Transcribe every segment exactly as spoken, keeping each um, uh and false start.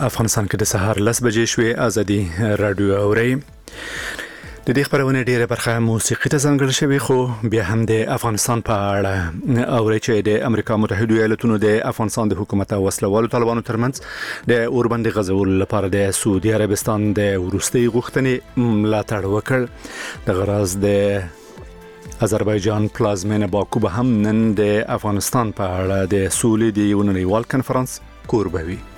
افغانستان کې د سهار لس بجې شوې ازادي رادیو اوري د دې خبرونه ډیره برخه موسیقي ته ځانګړې شوی خو بیا هم د افغانستان په اړه اوري چې د امریکا متحده ایالاتونو د افغانستان د حکومت او وسلوالو طالبانو ترمنځ د اوربند غزول لپاره د سعودي عربستان د وروستي غوښتنې ملاتړ وکړ د غرض د آذربایجان پلازمینه باکو به هم نن د افغانستان په اړه د سولې د یو نړیوال کنفرانس کوربه وي.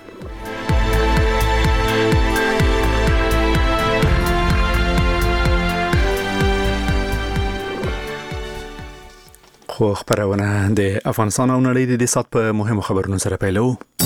خو خبرونه د افغانستان او نړۍ د سات په مهمو خبرونو سره پیلو.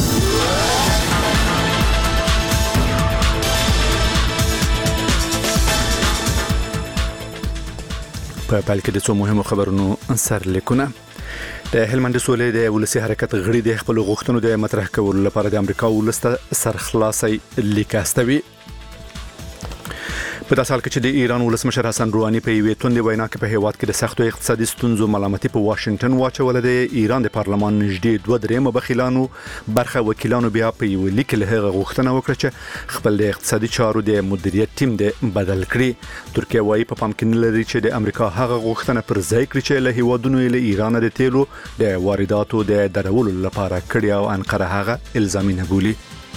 په پال کې د څو مهمو خبرونو سرلیکونه د هلمند سولې د ولسی حرکت غړي د خپل غوښتنو د مطرح کولو لپاره د امریکا ولسته سرخلاصي لیکاستوي. په داسې حال کې چې د ایران ولسمشر حسن روحاني په یوې توندې وینا کې په هیواد کې د سختو اقتصادي ستونزو ملامتي په واشنگټن واچول د ایران د پارلمان نږدې دوه درېمه بخیلانو برخه وکیلانو بیا په یو لیک له هغه غوښتنه وکړه چې خپل د اقتصادي چارو د مدیریت ټیم د بدل کړي. ترکیه وايي په پام کې نه لري چې د امریکا هغه غوښتنه پر ځای کړي چې له هیوادونو له ایران د تیلو د وارداتو د درولو لپاره کړي او انقره هغه الزامي نه بولي.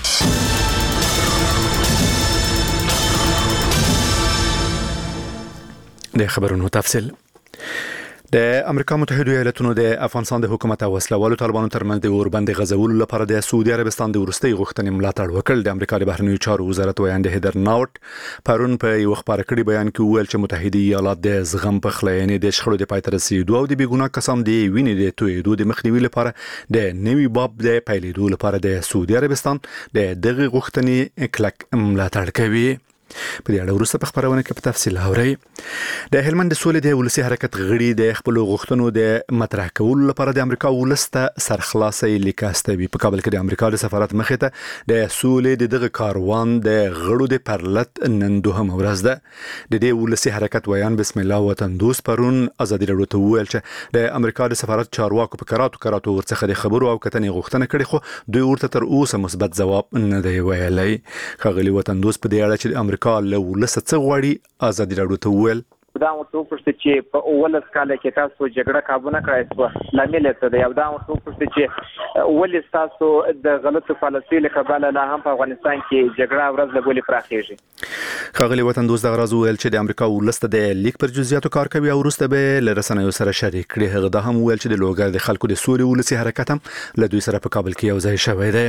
د خبرونو تفصیل د امریکا متحده ایالاتونو د افغانستان د حکومت او وسلوالو طالبانو ترمنځ د اوربند غزولو لپاره د سعودي عربستان د وروستي غوښتنې ملاتړ وکړ. د امریکا د بهرنیو چارو وزارت ویاند هیدر ناوټ پرون په یو خبري کړي بیان کې ویل چې متحده ایالات د زغم په خلینې د شخړو د پای ته رسیدو او د بیګناه کسانو د وینې د تویدو د مخنیوي لپاره د نوي باب د پیلېدو لپاره د سعودي عربستان د دغه غوښتنې کلک ملاتړ کوي. په دې اړه وروسته په خبرونه کې په تفصیل اوري. د هلمند سولې د ولسی حرکت غړي د خپل غوښتنو د مطرح کولو لپاره د امریکا ولسته سرخلاصي لیکاستوي. په کابل کې د امریکا د سفارت مخې ته د سولې د دغه کاروان د غړو د پرلط نن دوهم ورځ ده. د دې ولسی حرکت ویان بسم الله وطن دوست پرون ازادي رادیو ته ویل چې د امریکا د سفارت چارواکو په کراتو کراتو ورڅخه د خبرو او کتنې غوښتنه کړې خو دوی ورته تر اوسه مثبت جواب نه دی ویلي. خغلی وطن دوست په دې اړه چې امریکا له ولسه څه غواړي ازادي رادیو ته ویل دا مو پرسته چې په اول سکاله کې تاسو جګړه کابونه کړای شو لامل څه دی او دا مو پرسته چې ول تاسو د غلطو پالیسۍ له کبله لا هم په افغانستان کې جګړه ورځ له بلې پراخېږي. خغلی وطن دوست د غراز ویل چې د امریکا ولسته د لیک پر جزئیاتو کار کوي او وروسته به له رسنیو سره شریک کړي. هغه دا هم ویل چې د لوګر د خلکو د سولې ولسی حرکت هم له دوی سره په کابل کې یو ځای شوی دی.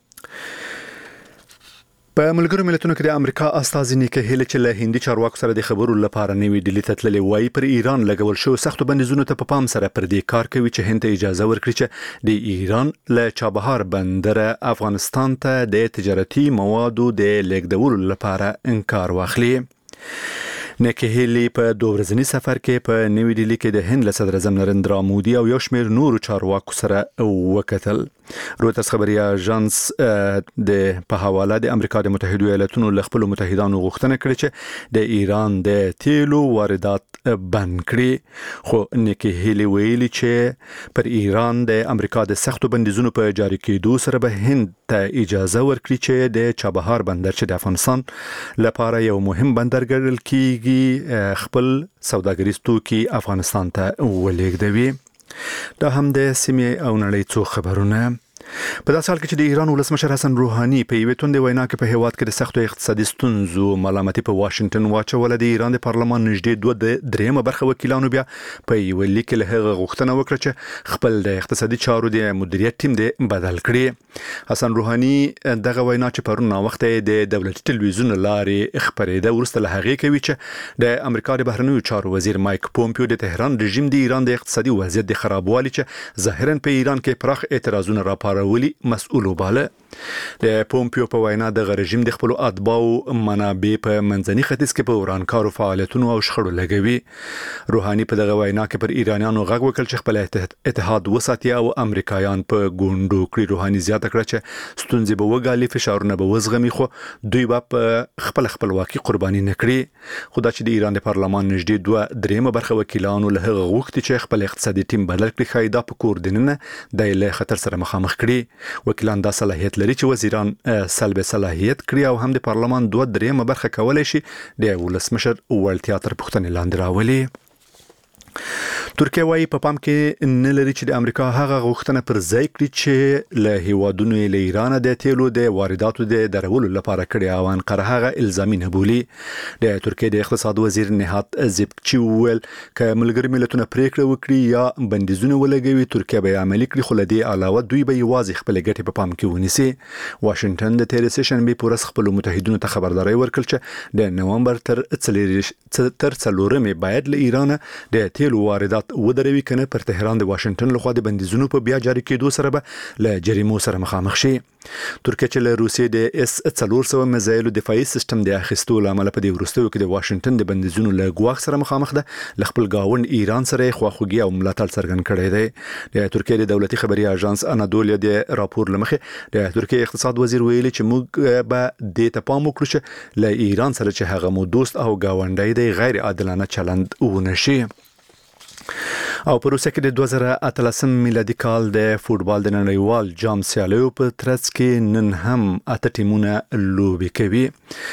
په ملګرو ملتونو کې د امریکا استازي نیکه هیله چې له هندي چارواکو سره د خبرو لپاره نوې ډیلی ته تللي وایي پر ایران لګول شو سختو بندیزونو ته په پام سره پر دې کار کوي چې هند ته اجازه ورکړي چې د ایران له چابهار بندر افغانستان ته د تجارتي موادو د لیږدولو لپاره انکار واخلي. نیکه هیلی په دوه ورځنی سفر کې په نوې ډیلی کې د هند له صدر اعظم نریندرا مودي او یو شمېر نورو چارواکو سره وکتل. رویترز خبري اژانس د په حواله د امریکا د متحده ایالاتونو له خپل متحدانو غوښتنه کړې چې د ایران د تیلو واردات بند کړي. خو نیکه هیلی ویلي چې پر ایران د امریکا د سختو بندیزونو په جاری کېدو سره به هند ته اجازه ورکړي چې د چابهار بندر چې د افغانستان لپاره یو مهم بندر ګڼل کیږي خپل سوداګریز توکي افغانستان ته ولېږدوي. دا هم د سیمې او نړۍ څو خبرونه. په داسې حال کې چې د ایران ولسمشر حسن روحاني په یوې توندې وینا کې په هیواد کې د سختو اقتصادي ستونزو ملامتي په واشنگټن واچول د ایران د پارلمان نږدې دوه درېمه برخه وکیلانو بیا په یو لیک له هغه غوښتنه وکړه چې خپل د اقتصادي چارو د مدیریت ټیم د بدل کړي. حسن روحاني دغه وینا چې پرون وخت د دولتي ټلویزیون لارې خبرېده ورسته له هغه کوي چې د امریکا د بهرنیو چارو وزیر مایک پومپیو د تهران رژیم د ایران د اقتصادي وضعیت د خرابوالي چې ظاهرا په ایران کې پراخ اعتراضونه راپارول ولی مسؤل وباله. د پومپیو په وینا د رژیم د خپل اتباعو منابع په منځني ختیځ کې په ورانکارو فعالیتونو او شخړو لګوي. روحاني په دغه وینا کې پر ایرانیانو غږ وکړ چې خپل اتحاد وساتي او امریکایان په ګوندو کړي. روحاني زیاته کړه چې ستونزې به وګالي فشارونه به وزغمي خو دوی به خپل خپلواکي قرباني نه کړي. خو دا چې د ایران د پارلمان نږدې دوه درېمه برخه وکیلانو له هغه غوښتي چې خپل اقتصادي ټیم بدل کړي خایدا په کور دننه د له خطر سره مخامخ کړي. کړي. وکیلان دا صلاحیت لري چې وزیران سلب صلاحیت کړي او هم د پارلمان دوه درېیمه برخه کولای شي د ولسمشر وړتیا تر پوښتنې لاندې راولي. ترکیه وايي په پام کې نه لري چې د امریکا هغه غوښتنه پر ځای کړي چې له هیوادونو له ایران د تیلو د وارداتو د درولو لپاره کړي او انقره هغه الزامي نه بولي. د ترکیه د اقتصاد وزیر نهات زیبچی ویل ک ملګری ملتونه پریکړه وکړي یا بندیزونه ولګوي ترکیه به عملي کړي، خو لدی علاوه دوی به یوازې خپل ګټې په پام کې ونیسي. واشنگټن د تیر سیشن به پورس خپل متحدینو ته خبرداري ورکړه چې د نومبر تر تر څلورمې باید له ایران د تیلو واردات ودروي کنه پر تهران د واشنگټن لخوا د بندیزونو په بیا جاری کېدو سره به له جریمو سره مخامخ شي. ترکیه چې له روسیې د اس څلور سوه میزایلو دفاعي سیستم د اخیستو لامل په دې وروستیو کې د واشنگټن د بندیزونو له ګواښ سره مخامخ ده. له خپل گاوند ایران سره خواخوږي او ملاتړ څرګند کړی دی. د ترکیه د دولتي خبري اژانس انادولیا د راپور لمخې د ترکیه اقتصاد وزیر ویلي چې موږ به د ته پام وکړو چې له ایران سره چې هغه مو دوست او گاونډی دی غیر عادلانه چلند ونشي. او په روسیه کې د دوه زره اتلسم میلادي کال د فوتبال د نړیوال جام سیالیو په ترڅ کې نن هم اته ټیمونه لوبي کوي.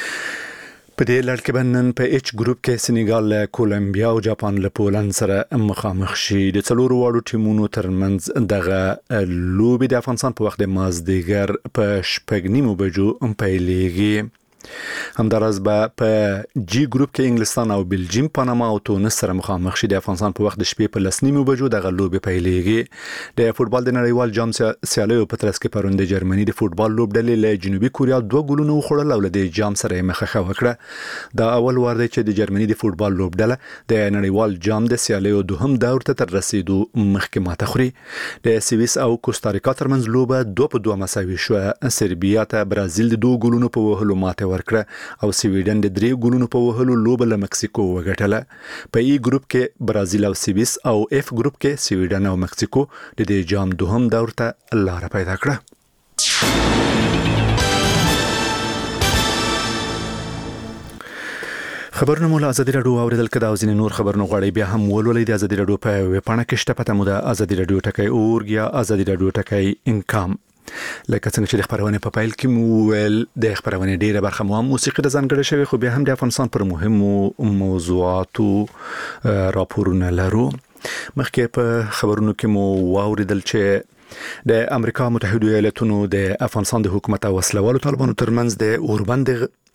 په دې لړ کې نن په ایچ ګروپ کې سنیګال له کولمبیا او جاپان له پولند سره مخامخ شي. د څلورو واړو ټیمونو ترمنځ دغه لوبي د افغانستان په وخت د مازدیګر په شپږ نیمو بجو پیلېږي. همدارس به په جی ګروپ کې انګلستان او بلجیم، پاناما او تونس سره مخامخ شي. د افغانستان په وخت د شپې په لس نیمو بجو د غلوبې پیلېږي. د فوتبال د نړیوال جام سیالیو په ترڅ کې پرون د جرمني د فوتبال لوبډلې له جنوبي کوریا دوه ګولونه وخوړل او له جام سره مخه وکړه. دا اول وار دی چې د جرمني د فوتبال لوبډله د نړیوال جام د سیالیو دوهم دور ته تر رسیدو مخکې ماته خوري. د سویس او کوستاریکا ترمنځ لوبه دوه په دوه مساوي شوه. سربیا ته برازیل د دوه ګولونو په وهلو ماته ورکړه او سویډن د درې ګولونو په وهلو لوبه له مکسیکو وګټله. په ای ګروپ کې برازیل او سویس او اف ګروپ کې سویډن او مکسیکو د دې جام دوهم دور ته لار پیدا کړه. خبرونه مولا ازادي رادیو اوریدل کدا او ځینې نور خبرونه غواړي بیا هم ولولئ د ازادي رادیو په ویب پاڼه کې شته پته مو د ازادي رادیو ټکی اورګ یا ازادي رادیو ټکی انکام. لکه څنګه چې د خبرونه په پایل کې مو ول د خبرونه ډیره برخه مو موسیقي د ځانګړې شوی، خو بیا هم د افغانستان پر مهمو موضوعاتو راپورونه لرو. مخکې په خبرونو کې مو واوریدل چې د امریکا متحده ایالاتونو د افغانستان د حکومت او وسلوالو طالبانو ترمنځ د اوربند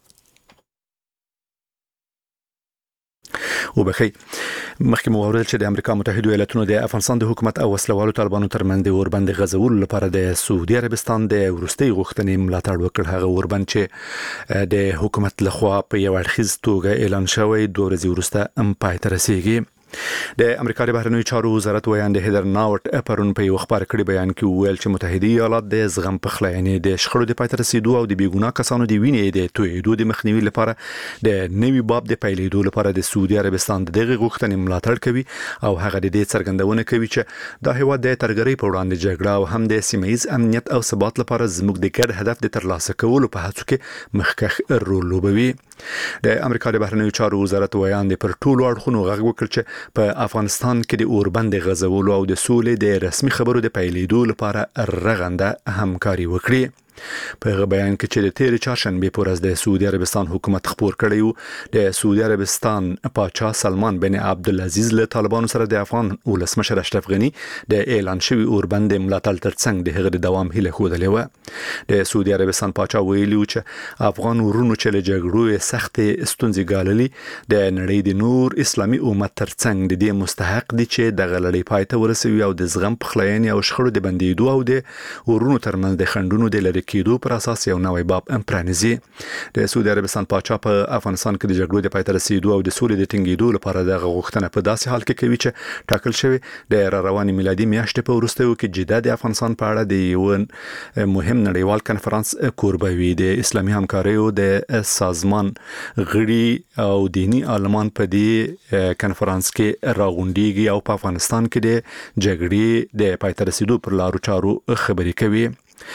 وبخي مخکې مو وویل چې د امریکا متحده ایالاتونو د افغانستان د حکومت او وسلوالو طالبانو ترمنځ د اوربند غزولو لپاره د سعودي عربستان د ورستي غوښتنې ملاتړ وکړ. هغه اوربند چې د حکومت لخوا په یو اړخیز توګه اعلان شوی دوه ورځې وروسته ام پای ته رسیدي. د امریکا د بهرنیو چارو وزارت ویان د هیدر ناوټ پرون په یو خبر کړي بیان کې ویل چې متحده ایالات د زغم پخلاینې د شخړو د پاتې رسیدو او د بیګناه کسانو د وینې د تویېدو د مخنیوي لپاره د نوي باب د پیلېدو لپاره د سعودي عربستان دغه غوښتنې ملاتړ کوي او هغه د دې څرګندونه کوي چې د هیواد د ترګرۍ په وړاندې جګړه او هم د سیمه‌ایز امنیت او ثبات لپاره زموږ د ګډ هدف د ترلاسه کولو په هڅو کې مخکښ رول لوبوي. د امریکا د بهرنیو چارو وزارت ویان د پر ټولو اړخونو غږ وکړ چې په افغانستان کې د اوربند غزولو او د سولې د رسمي خبرو د پیلېدو لپاره رغنده همکاري وکړي. په بیان کې چې د تیر چهارشنبه پر ورځ د سعودي عربستان حکومت خبر کړی و د سعودي عربستان پاچا سلمان بن عبدالعزيز له طالبانو سره د افغان ولسمشر اشرف غنی د اعلان شوی اوربند ملاتړ ترڅنګ د هغه د دوام هیله خوده و. د سعودي عربستان پاچا ویلي چې افغان ورونو چې له جګړو سخت ستونزې ګاللي د نړۍ د نور اسلامي امت ترڅنګ د دې مستحق دي چې د غلړې پای ته ورسوي او د زغم پخلاینې او شخړو د بندیدو او د ورونو ترمنځ د خندونو د لری کېدو پر اساس یو نوې باب پرانیزي. د سعودي عربستان پاچا په افغانستان کې د جګړو د پای ته رسیدو او د سولې د ټینګېدو لپاره د غوښتنه په داسې حال کې کوي چې ټاکل شوی د را رواني میلادي میاشتې په وروستیو کې جده د افغانستان په اړه د یو مهم نړیوال کنفرانس کوربه وي. د اسلامي همکاریو د سازمان غړي او دینی عالمان په دې کنفرانس کې راغونډيږي او په افغانستان کې د جګړې د پای ته رسیدو پر لارو چارو خبرې کوي.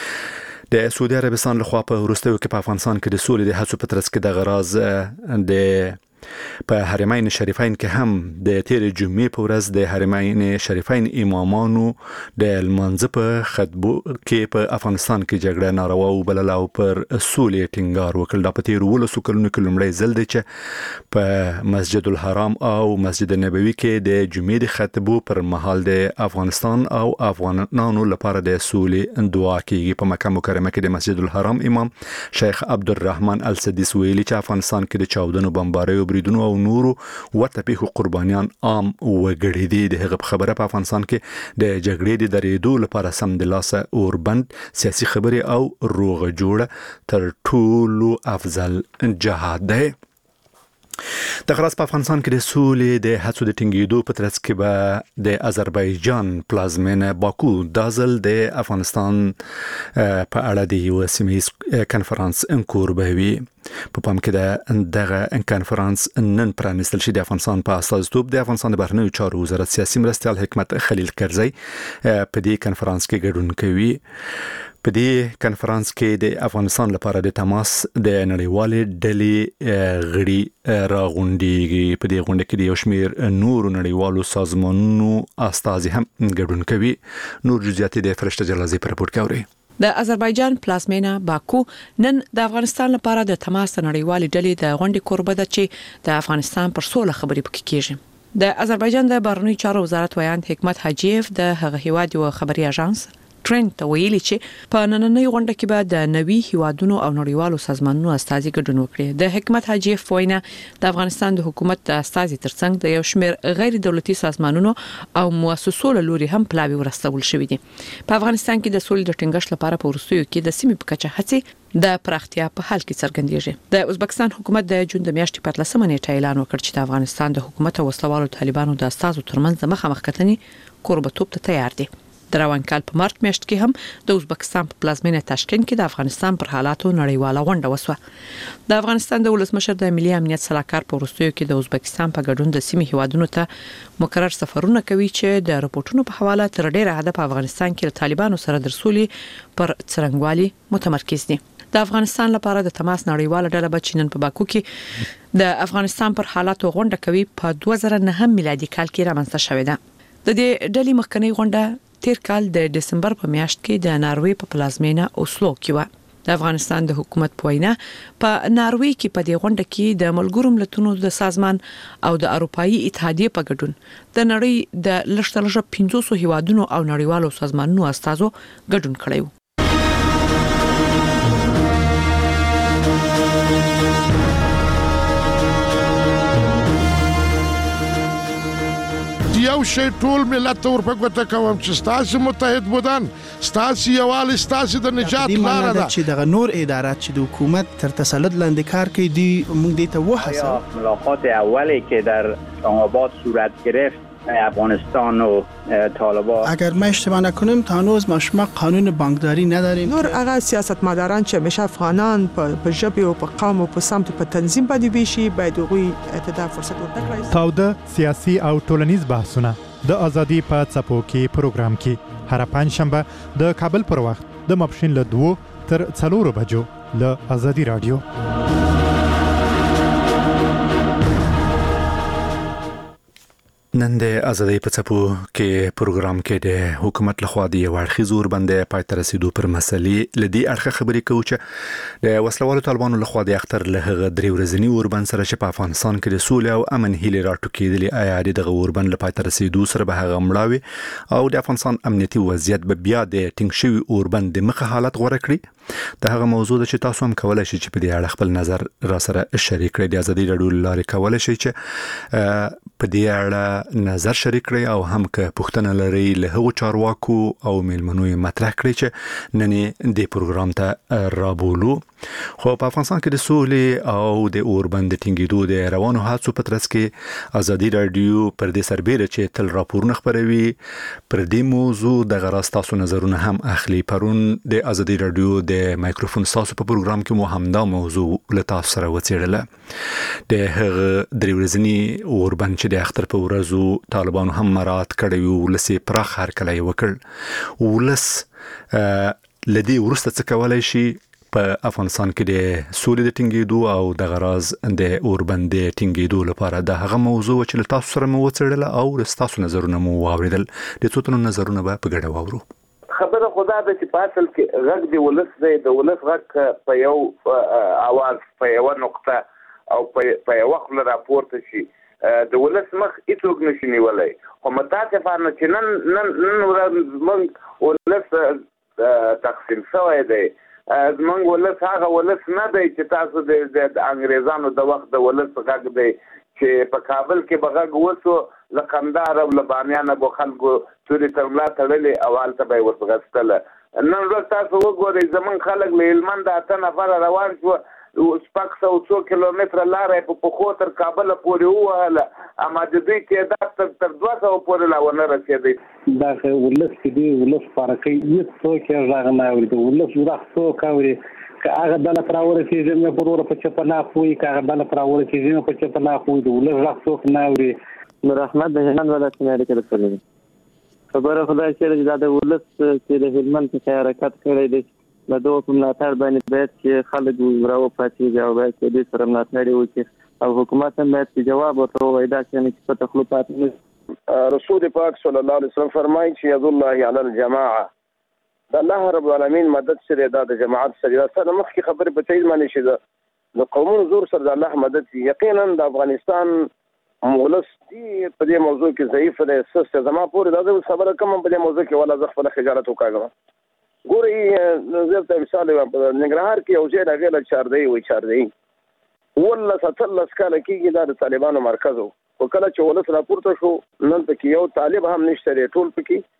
د سعودي عربستان لخوا په وروستیو کې په افغانستان کې د سولې د هڅو په ترڅ کې د غراز د په حرمین شریفین کې هم د تیر جمعې په ورځ د حرمین شریفین امامانو د المنځ په خطبو کې په افغانستان کې جګړه ناروا وبلله او پر سولې ټینګار وکړ. دا په تیر ولسو کلونو کې لومړی ځل دی چې په مسجد الحرام او مسجد نبوي کې د جمعې د خطبو پر مهال د افغانستان او افغانانو لپاره د سولې دعا کیږي. په مکه مکرمه کې د مسجد الحرام امام شیخ عبدالرحمن السدیس ویلي چې افغانستان کې د چاودنو بمباریو بریدونو او نورو ورته پیښو قربانیان عام وګړي دي. د هغه خبره په افغانستان کې د جګړې د درېدو لپاره سم د لاسه اوربند سیاسي خبرې او روغه جوړه تر ټولو افضل جهاد دی. د خلاص په افغانستان کې د سولې د هڅو د ټینګېدو په ترڅ کې به د آذربایجان پلازمینه باکو دازل د افغانستان په اړه د یو سیمه‌ایز کنفرانس کوربوي. په پام کې د دغه کنفرانس نن پرانیستل شي د افغانستان په استازیتوب د افغانستان د بهرنیو چارو وزارت سیاسي مرستیال حکمت خلیل کرزی په دې کنفرانس کې ګډون کوي. په دې کنفرانس کې د افغانستان لپاره د تماس د نړیوالې ډلې غړي راغونډيږي. په دې غونډه کې د یو شمېر نورو نړیوالو سازمانونو استازي هم ګډون کوي. نور جزئیات د فرشته جلازي پر رپورټ کوي. د آذربایجان پلازمینه باکو نن د افغانستان لپاره د تماس نړیوالې ډلې د غونډې کوربه ده چې د افغانستان پر سوله خبرې پکې کیږي. د آذربایجان د بهرنیو چارو وزارت ویاند حکمت حاجیف د هغه هیواد یو خبري اژانس ټرند ته ویلي چې په نننۍ غونډه کې به د نوي هیوادونو او نړیوالو سازمانونو استازي ګډون وکړي. د حکمت حاجیف وینا د افغانستان د حکومت د استازي ترڅنګ د یو شمېر غیر دولتي سازمانونو او مؤسسو له لوري هم پلاوی ورسول شوې دي. په افغانستان کې د سولې د ټینګښت لپاره په وروستیو کې د سیمې په کچه هڅې د پراختیا په حال کې څرګندېږي. د ازبکستان حکومت د جون د میاشتې په اتلسمه نیټه اعلان وکړ چې د افغانستان د حکومت او وسلوالو طالبانو د استازو ترمنځ د مخامخ کتنې کوربتوب ته تیار دي. د روان کال په مارچ میاشت کې هم د ازبکستان په پلازمینه تاشکند کې د افغانستان پر حالاتو نړیواله غونډه وسوه. د افغانستان د ولسمشر د ملي امنیت صلاحکار په وروستیو کې د ازبکستان په ګډون د سیمې هیوادونو ته مکرر سفرونه کوي چې د رپورټونو په حواله تر ډیره حد په افغانستان کې د طالبانو سره د رسولي پر څرنګوالي متمرکز دي. د افغانستان لپاره د تماس نړیواله ډله به چینن په باکو کې د افغانستان پر حالاتو غونډه کوي په دوه زره نه میلادي کال کې رامنځته شوې ده. د دې ډلې مخکنی غونډه تیر کال د دسمبر په میاشت کې د ناروې په پلازمینه اوسلو کې و. د افغانستان د حکومت په وینا په ناروې کې په دې غونډه کې د ملګرو ملتونو د سازمان او د اروپאי اتحادیې په ګډون د نړۍ د لږترلږه پنځوس هیوادونو او نړیوالو سازمانونو استازو ګډون کړی و. یو شی ټول ملت ته ورپګوته کوم چې ستاسو متحد بودن ستاسو یوالي ستاسو د نجات لاره ده چې دغه نور ادارات چې د حکومت تر تسلط لاندې کار کوي دی موږ دې ته وحسه. ملاقات اولی که در اسلام آباد صورت گرفت افغانستان و طالبان اگر ما اشتباه نکنیم تا هنوز ما قانون بانکداری نداریم. نور هغه سیاستمداران چې همیشه افغانان په ژبه او په قوم او په سمت په تنظیم باندې ویشي باید هغوی ته فرصت ورکړي. تاوده سیاسي او ټولنیز بحثونه د ازادي په څپو کې پروګرام کې هر پنځشنبه د کابل پر وخت د ماپښین له دوه تر څلورو بجو له ازادي رادیو. نن د ازادي په څپو کې پروګرام کې د حکومت لخوا د ورخي زور باندې پای ته رسیدو پر مسلې لدی اړخه خبرې کوي چې د وسلوالو طالبانو لخوا د اختر له درې ورځنی اوربند سره چې په افغانستان کې د سولې او امن هیله راټوکېدلې آیا د اوربند له پای ته رسیدو سره به هغه مړاوي او د افغانستان امنیتي وضعیت به بیا د ټینګ شوی اوربند د مخه حالت غوړه کړي. د هغه موضوع چې تاسو هم کولای شئ چې په دې اړه خپل نظر را سره شریک کړئ. د ازادي رادیو لارې کولای شئ چې په دې اړه نظر شریک کړئ او هم که پوښتنه لرئ له هغو چارواکو او میلمنو مطرح کړئ چې نن د پروګرام ته رابولو. خو په افغانستان کې د سولې او د اوربند ټینګېدو د روانو هڅو په ترڅ کې ازادي رادیو پر دې سربېره چې تل راپورونه خپروي پر دې موضوع د غراس تاسو نظرونه هم اخلي. پرون د ازادي رادیو د مایکروفون تاسو په پروګرام کې مو هم دا موضوع له تاسو سره وڅېړله. د هغه درې ورځنی اوربند چې د اختر په ورځو طالبانو هم مراد کړی وو ولسي پراخ هرکلی وکړ. ولس لدی ورسته څه کولای شي په افغانستان کې د سولې د ټینګېدو او د غراز د اوربندې ټینګېدو لپاره د هغه موضوع چې تاسو سره مو وڅېړله او تاسو نظرونه مو واوریدل د څو تنو نظرونه به په ګډه واورو. خبره خدا ده چې په اصل کې غږ دی ولس دی د ولس غږ په یو اواز په یو نقطه او په یو وخت راپورته شي د ولس مخ هیڅوک نشي نیولای. خو متاسفانه چې نن نن نن موږ ولس تقسیم شوی دی. موږ ولس هغه ولس نه دی چې تاسو د انګریزانو د وخت د ولس غږ دی چې په کابل کې به غږ وسو له قندهار او له بامیان به خلکو تورې تر ملا تړلې او هلته به یې ورځغستله. نن ورځ تاسو وګورئ زموږ خلک له هلمند اته نفره روان شوه شپږ سوه څو کیلومتره لاره یې په پښو تر کابله پورې ووهله اما د دوی تعداد تر دوه سوه پورې لا ونه رسېدی. دغه ولس چې دی ولس پارکۍ هېڅ څوک یې غږ نه اوري. د ولس غږ څوک اوري؟ که هغه ډله پر راورسېږي مې پر وره په چپناخ وي، که هغه ډله پر راورسېږي مې په چپناخ وي. د ولس غږ څوک نه اوري. نور احمد د هلمند ولایت نه اړیکه درلودې. خبره خدای چې دا د ولس چې د هلمند څخه حرکت کړی دی د دوه په ملاتړ باندې باید چې خلک راوپاڅېږي او باید چې دوی سره ملاتړ وکړي او حکومت هم باید چې جواب ورته ووایي دا چې نه چې په تخلو پاتې نه. رسول پاک صلی الله علیه وسلم فرمایي چې ید الله علی الجماعه د الله رب العالمین مدد سره دا د جماعت سره سره مخکې خبرې په تایید باندې شي د قومونو زور سره د الله مدد یقینا د افغانستان ولس دی په دې موضوع کې ضعیف دی. سست زما پورې دا خبره کوم په دې موضوع کې ولا زه خپل خجالت وکړم. ګوري زه ته مثال وایم په ننګرهار کې یو ځای د غیر چاردی وي چاردی ولا ستلس کاله کېږي دا د طالبانو مرکز وو. خو کله چې ولس راپورته شو نن پکې یو طالب هم نشته دی، ټول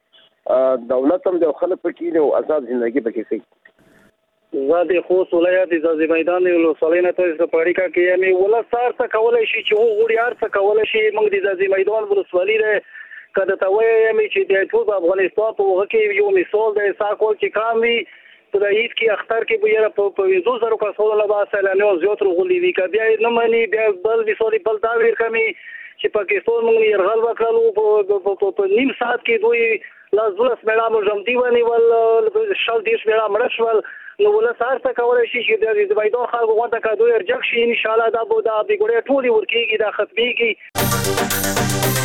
پکې دولت هم دی او خلک پکې دي او آزاد ژوندګي پکې کوي. زه د خوست ولایت د ځاځي میدان ولسوالۍ نه تاسو ته په اړیکه کې یم. ولس هر څه کولی شي چې وغواړي، هر څه کولی شي. موږ د ځاځي میدان ولسوالۍ دی که د ته وایم چې د ټول افغانستان په هغه کې یو مثال دی ساکول چې کام وي په د عید کې اختر کې به یې په پنځوس زرو کسانو له بعد سیلانیان زیات راغلي وي. که بیا یې نه مني بیا بل مثال بل دا ویر کمي چې پاکستان موږ یرغل وکړلو په نیم ساعت کې دوی لاس دولس میړه مجمدي ونیول شل دېرش میړه مړه شول. نو ولس هر څه کولی شي چې د میدان خلکو غونډه که دوی ارجک شي انشاءالله دا به دا بېګوړې ټولې ورکېږي دا ختمېږي.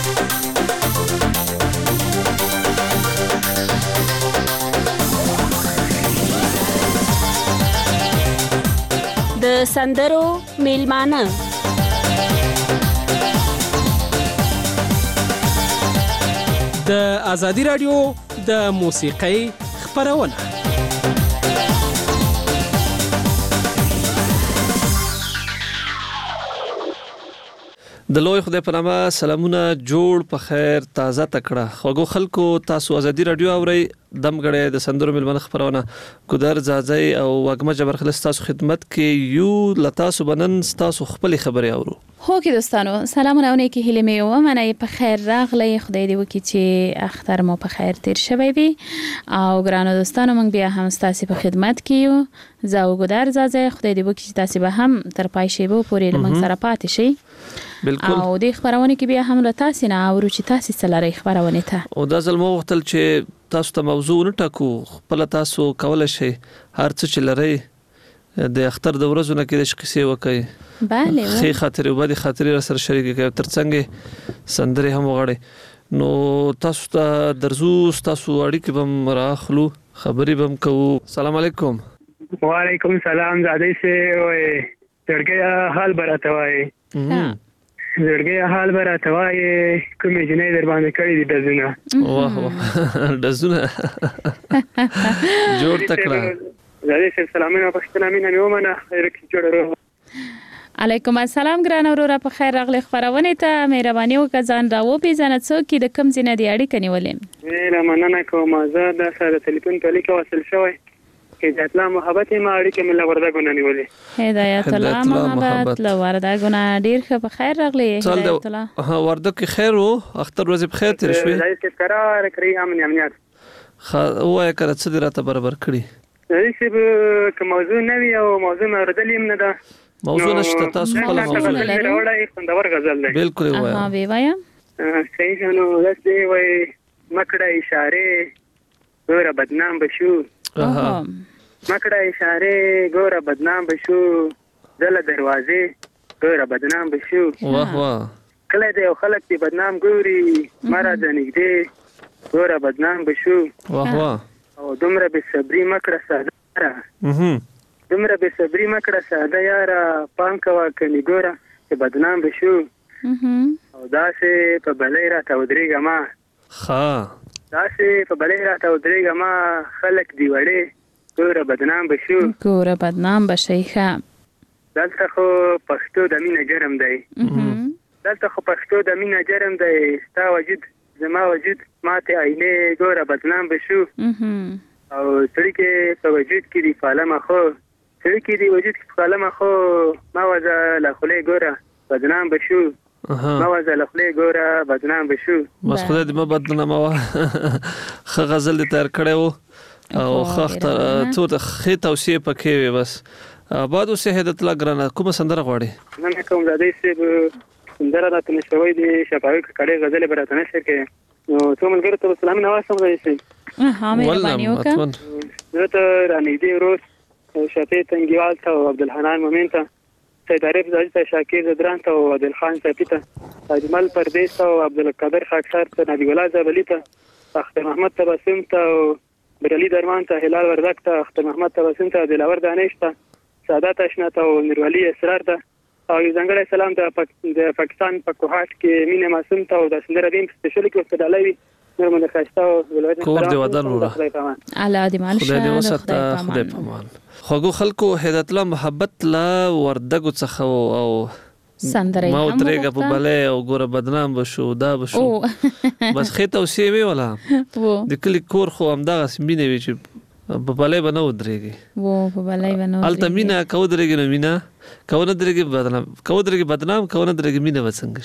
د سندرو میلمانه د ازادي رادیو د موسیقۍ خپرونه. د لوی خدای په نامه سلامونه جوړ په خیر تازه تکړه خوږو خلکو تاسو ازادي رادیو اورئ دمګړې د سندرو ملمنه خبرونه ګودر زازي او واګمه جبر خلص تاسو خدمت کې یو لتاسو بنن تاسو خپل خبري اورو. هو کې دوستانو سلامونه اونې کې هلي مې و منه په خیر راغلی. خدای دې وکړي چې اختر مو په خیر تیر شوی وي او ګرانو دوستانو موږ بیا هم تاسو په خدمت کې یو. زه او ګودر زازي خدای دې وکړي چې تاسو به هم تر پای شی وو پورې موږ سره پاتې شي. بالکل. او د خبرونه کې بیا هم له تاسو نه اورو چې تاسو سره خبرونه ته او د ځل مو وختل چې تاسو ته موضوع نه ټاکو خپل تاسو کولای شي هر څه چې لري د اختر د ورځو نه کې د شقیسه وکي. bale خې خاطر او باندې خاطر سره شریک کوي ترڅنګ سندري هم وغړي نو تاسو ته درزو تاسو اړیکې بم راخلو خبري بم کوو. السلام علیکم. وعلیکم السلام. زادی سے ترګه حال براته وای. زړګي حال براته وای کومې جنې در باندې کړې دي دزونه. واه واه دزونه جوړ تکړه. زادی سے سلامونه پښتنه مینه مې ومنه خیر کې جوړ. علیکم السلام ګران اورورا په خیر راغلی خبرونه ته مهرباني وکړه ځان راو پیژنه څوک د کم ځنه دی اړیکه نیولې. مې مننه کوم زه د سره ټلیفون په لیکه وصل شوی هدایت الله محبت ما اړیکه مې لورده ګونه نیولې. هدایت الله محبت لورده ګونه ډیر ښه په خیر راغلی. هدایت الله ها ورده کې خیر وو اختر ورځ په خیر تیر شوې. زای چې قرار کړی امن امنیت خا وای کړه څه دراته برابر کړی. زای چې کوم موضوع نوی او موضوع مردلیم نه ده موضوع نشته تاسو خپل موضوع لرئ. راوړی خوندور غزل دی. بالکل وای. ها وی وایم. صحیح نو داسې وای مکړه اشاره ډېر بدنام بشو. اها مکړه اشاره ګوره بدنام بشو دله دروازې ګوره بدنام بشو. واه واه کله دې خلک دې بدنام ګوري مره د نږدې ګوره بدنام بشو. واه واه او دومره به صبري مکړه ساده اها دومره به صبري مکړه ساده یاره پام کوه کني ګوره چې بدنام بشو. او داسې په بلې راته ودرېږه ما ښه داسې په بلې راته ودرېږه ما خلک دی وړې ګوره بدنام بشو. ګوره بدنام بشي ښه. دلته خو پښتو د مینه جرم دی دلته خو پښتو د مینه جرم دی ستا وجود زما وجود ماته عینې ګوره بدنام بشو. او سړي کې په وجود کې دی فالمه خو سړي کې دی وجود کې فالمه خو ما وځه له خولې ګوره بدنام بشو. ما وځه له خولې ګوره بدنام بشو. بس خدای دې ما بدنام وه ښه غزل دې تیار کړی و او ښه څو ته ښې توصیې پکې وې. بس آباد اوسې هدایت الله ګرانه کومه سندره غواړې؟ نه کوم د دې صاحب سندره راته نشوي دي شفاوي کړي غزل به راته نشي کې نو ټول ملګری ته سلام نه واسم دی شي. ها مې باندې وکړه نو ته رانی دی روز شفیع تنګیوال ته او عبدالحنان مومن ته سید عارف زاهد ته شاکر زدران ته او عادل خان صافی ته اجمل پردیس ته او عبدالقادر خاکسار ته نبی الله زابلی ته اختر محمد تبسم ته برلی درمان ته هلال وردک ته اختر محمد تبسم ته دلاور دانش ته سادات اشنا ته او میرولی اسرار ته او ځنګړی سلام ته د پاکستان په کوهاټ کې مینه معصوم ته او د سندره دیم سپیشل کې وسدالوي نور مونږ خاصه او ولایت کور دی ودان وړه الله دې مال خدای دې وساته خدای پامان. خوږو خلکو هدایت الله محبت لا وردګو څخه او سندره ما وترېګه په بلې او ګوره بدنام بشو دا بشو بس خې توصیه وی ولا د کلی کور خو همدغه سمینه وی چې په بلې بنو درېږي وو په بلې بنو التمینا کو درېږي نو مینا کو نه درېږي بدنام کو درېږي بدنام کو نه درېږي مینا وڅنګ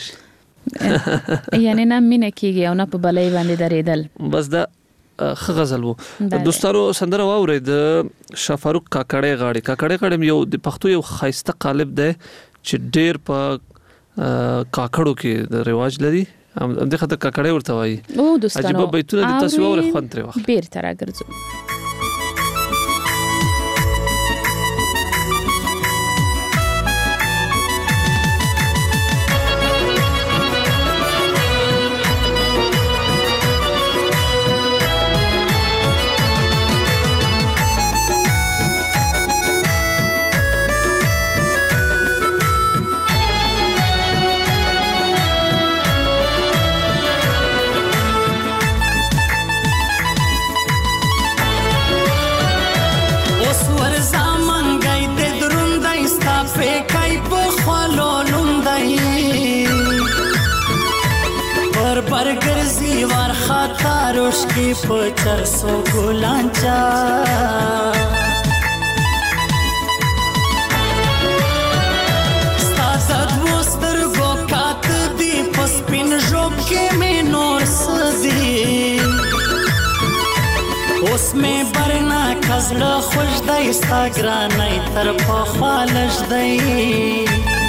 شي یعنی نه مینا کیږي او نه په بلې باندې درېدل. بس دا خ غزل وو دوستانو سندره واوري د شفاروق کاکړې غاړي کاکړې غاړي یو د پښتو یو خاصه قالب ده چې ډېر په کاکړو کې د رواج لري هم دغه د کاکړې ورته وایي. او دوستانو عجیب بیتونه د تاسو ور خوان تر وخت بیر تر راګرځو. روش کی پچر سو ګلانچا ستاسد وستر گو کات دی پسپین ژوب کې مې نور سدي اوس مې برنا کزړه خوش دی انستګرام تر په خالش دی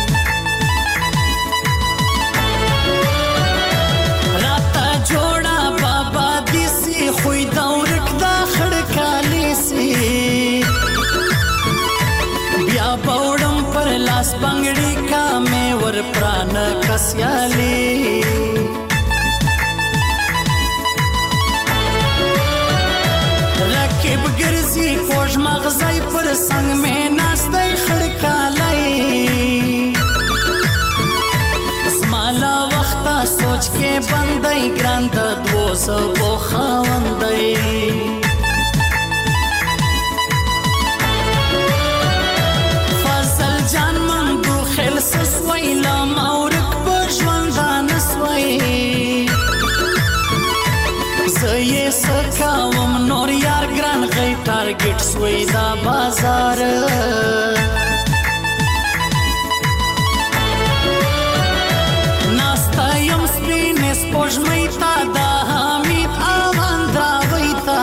لاس بنگړی کا مې ور پران کسیالي رکب ګرځي کوج مغزای پر څنګ مې ناستای خړکالای زمالا وخت سوچ کې بندای ګران د دوسو بو خواندای سسوي لم اورك بجوان سوي زي سكاوم نور يار ګران غي ټارګټ سوي دا بازار ناستا يم سپینس پوجمې تا دا حمید اوان دا ويتا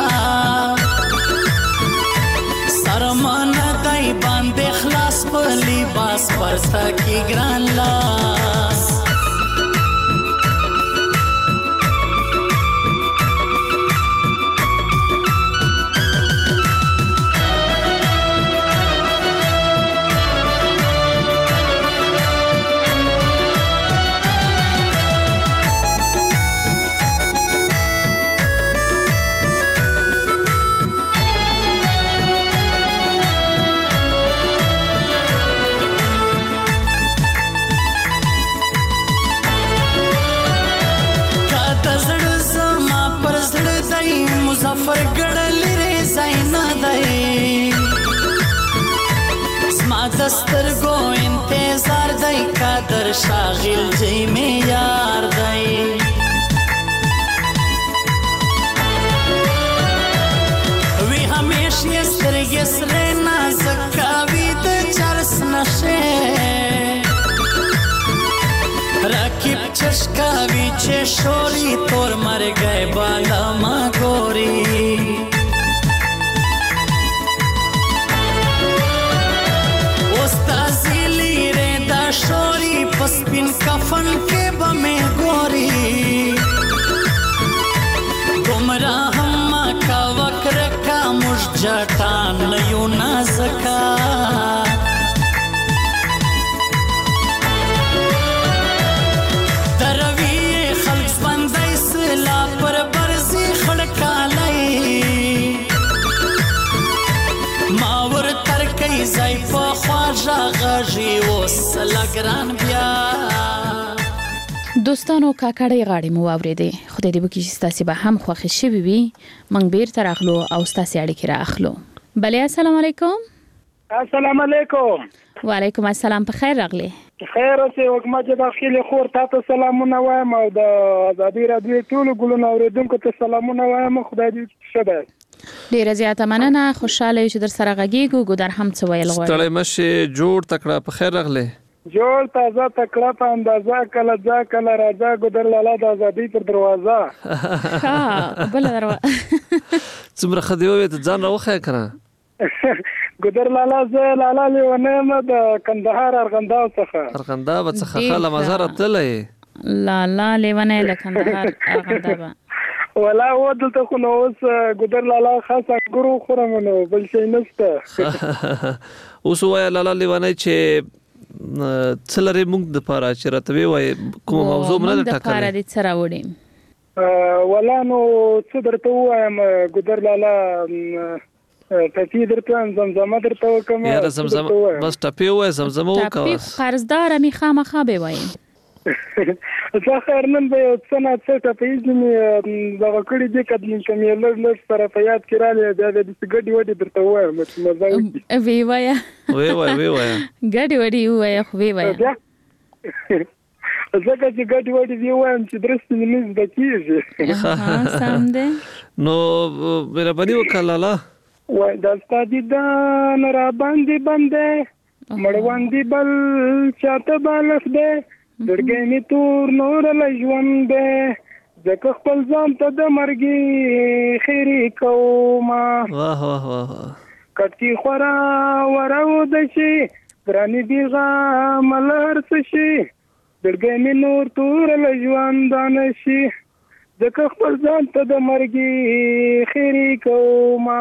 سرمن دای باندې خلاص پلی باس پرستا کی ګران لاس دسترګو انتظار دی قدر شاغل جی می یار دی وی همیشه سترګې سره نازک کاوی د چرس نشه رکیب چشکاوی چه شوری تور مرگای بالا ما گوری استازی لیره دا شوری پسپین کفن کے بمی گوری گمراہ ما کا وکر کا مش جٹان لیو نازکا زای په خواجه غږی اوس لګران بیا دوستانو کاکړی غاړي مو واورېدې خدای دې وکړي چې ستاسې به هم خوښې شوي وي موږ بیرته راغلو او ستاسې اړیکې را اخلو بلې السلام علیکم السلام علیکم وعلیکم السلام په خیر راغلی خیر اوسې حکومت داخلي خور تاسو سلامونه وایم او د ازادي راډیو ټولو ګلونو اورېدونکو ته سلامونه وایم خدای دې ښه دی ډیره زیاته مننه خوشاله یو چې در سره غږیږو ګودر هم څه ویل غواړي ستړی مشه جوړ تکړه په خیر راغلی جوړ تازه تکړه په اندازه کله ځا کله راځه ګودر لالا د ازادۍ پر دروازه ها بل دروازه څومره خدای وې ته ځان راوخه کنه ګودر لالا زه لالا لیونه ما د کندهار ارغنداو څخه ارغنداو څخه خاله مزار تلې لالا لیونه له کندهار ارغنداو ولا و دلته خو نو اوس ګودر لالا خاص ګورو خورم نو بل شي نشته اوس وای لالا لیونه چې څلره موږ د پاره چې راتوي وای کوم موضوع نه ټاکل د پاره د سره وړي ولا نو څه درته وایم ګودر لالا ټپی درته زمزمه درته کوم یا زمزمه بس ټپی وای زمزمه وکاو ټپی قرضدار می خامخا به وای زه خیر نن به څه نه څه ټپی دې دغه کړي دې کډلین کمې لږ لږ سره په یاد کې رااله دا د ګډي وډي درته وایم چې مزه وي وای وی وای وی وای ګډي وډي وای خو وی وای زکه چې ګډي وډي دی وایم چې درست نه زده کیږي ها سم ده نو مهرباني وکړه وای دا ستادي دا نرا باندې باندې مړوندې بل چاته بالخ ده درګې می تور نور له ژوند ده ځکه خپل ځان ته د مرګي خیری کوما واه واه واه کټي خورا ورو د شي ګراني دیغه ملر څه شي درګې می نور تور له ژوند نه شي ځکه خپل ځان ته د مرګي خیری کوما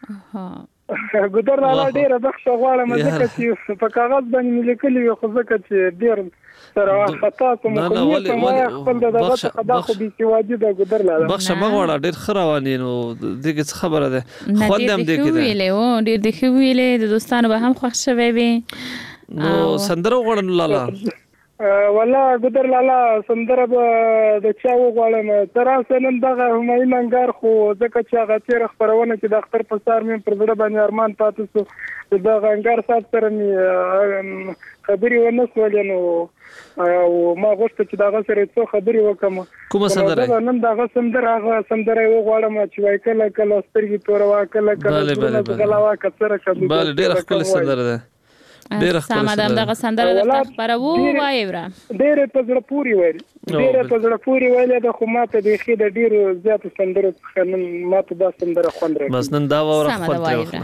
ګودر لالا ډیره بخښه غواړم ځکه چې په کاغذ باندې لیکلي خو ځکه چې ډیر سره خطا کوم کوم خپل دغه خدا خو به سیواجی د ګودر لالا بخښه مغواړه ډیر خروانی نو دغه خبره ده خو دم دې کې ویلې و ډیر دې کې ویلې د دوستانو به هم خوښ شوي وي نو سندره وغوړن لالا والله ګودر لالا سندره به د چا وغواړم تر اوسه نن دغه همایون انګار خو ځکه چې هغه تیر خبرونه چې د اختر په سار مې پر زړه باندې ارمان پاتې شو دغه انګار صاحب سره مې خبرې ونه کولې نو او ما غوښته چې دغه سره څو خبرې وکم کومه سندره نن دغه سندره هغه سندره وغواړم چې وای کله کله سترګې توروا کله کله غلاوا کڅره کړي بل ډېر خپل سندره ده ډېر خپل دغه سندره د خبرو وای ورا ډېر په زړه پوری وای ډېر په زړه پوری وای د خو ماته د خې د ډېر زیات سندره خنن ماته دا سندره خوند راځي بس نن دا وره خپل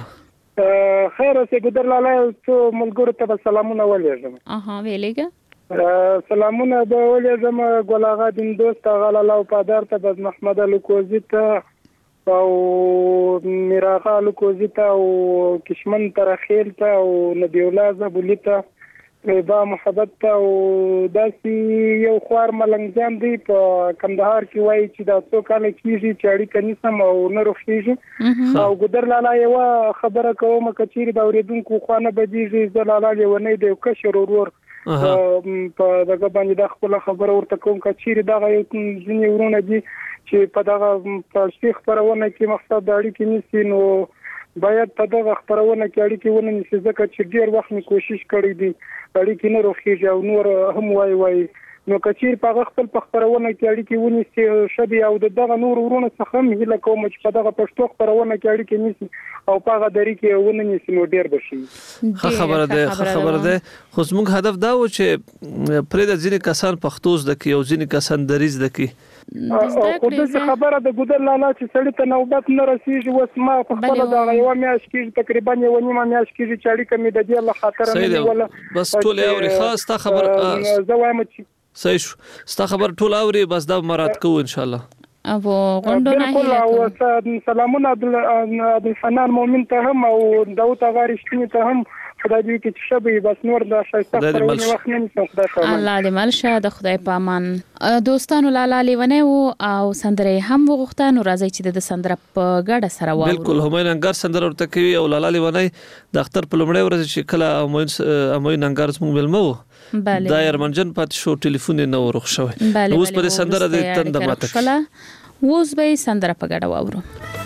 خیر اوسې ګودر لالا څو ملګرو ته سلامونه ولېږم اها ویلېګه سلامونه به ولېږم ګل آغا دین دوست غلا لاو پادار ته بز محمد لوکوزی ته او میراغا لوکوزی ته او کشمن ترخیل ته او نبی الله زبولی ته با محبت ته او داسې یو خوار ملنګ دی په کندهار کې وایي چې دا څو کاله کېږي چې اړیکه نیسم او نه روښتېږي او ګودر لالا یوه خبره کوم که چیرې د اورېدونکو خوا نه بدېږي زه لالا لیونی د یو کشر ورور په دغه باندې دا خپله خبره ورته کوم که چیرې دغه یو ځینې ورونه دي چې په دغه په شي خپرونه کې مقصد د اړیکې نیسي نو باید په دغه خبرونه کې اړیکې ونیسي ځکه چې ډیر وخت می کوشش کړی دی اړیکې نه روخیږي او نور هم وای وای نو کچیر په خپل په خبرونه کې اړیکې ونیسي شبي او دغه نور ورونه څخه هم هله کوم چې په دغه پښتو خبرونه کې اړیکې نیسي او په هغه درې کې ونیسي نو ډیر بشي. خبره ده خبره ده خو زموږ هدف دا و چې پرې د ځینې کسان پښتو زده کوي او ځینې کسان دریز زده کوي. خو د خبره د ګودر لاله چې سړی ته نوبت نه رسیږي وس ما په خپل د یو میاشت کې تقریبا یو نیمه میاشت کې چې اړیکه مې د دې له خاطر نه ولا بس ټول اوري خاص تا خبر زه وایم چې صحیح شو ستا خبر ټول اوري بس دا مراد کوو ان شاء الله او غونډو نه هي سلامونه عبد الحنان مؤمن ته هم او داوود غارشتنی ته هم خدای دې کې چې شبي بس نور د شایسته پرونه وخت نه نشم خدای خبر الله دې ملشه د خدای په امان. دوستانو لاله لیونه او سندره هم وغوښته نو راځي چې د سندره په ګډه سره واورو. بالکل همین انګار سندره ورته کوي او لاله لیونه د اختر په لومړی ورځ چې کله همین همین انګار زموږ ملمو بله دا يرمنجن پات شو ټلیفون نه ورخ شوی اوس پر سندره د تند ماته اوس به سندره په ګډه واورو.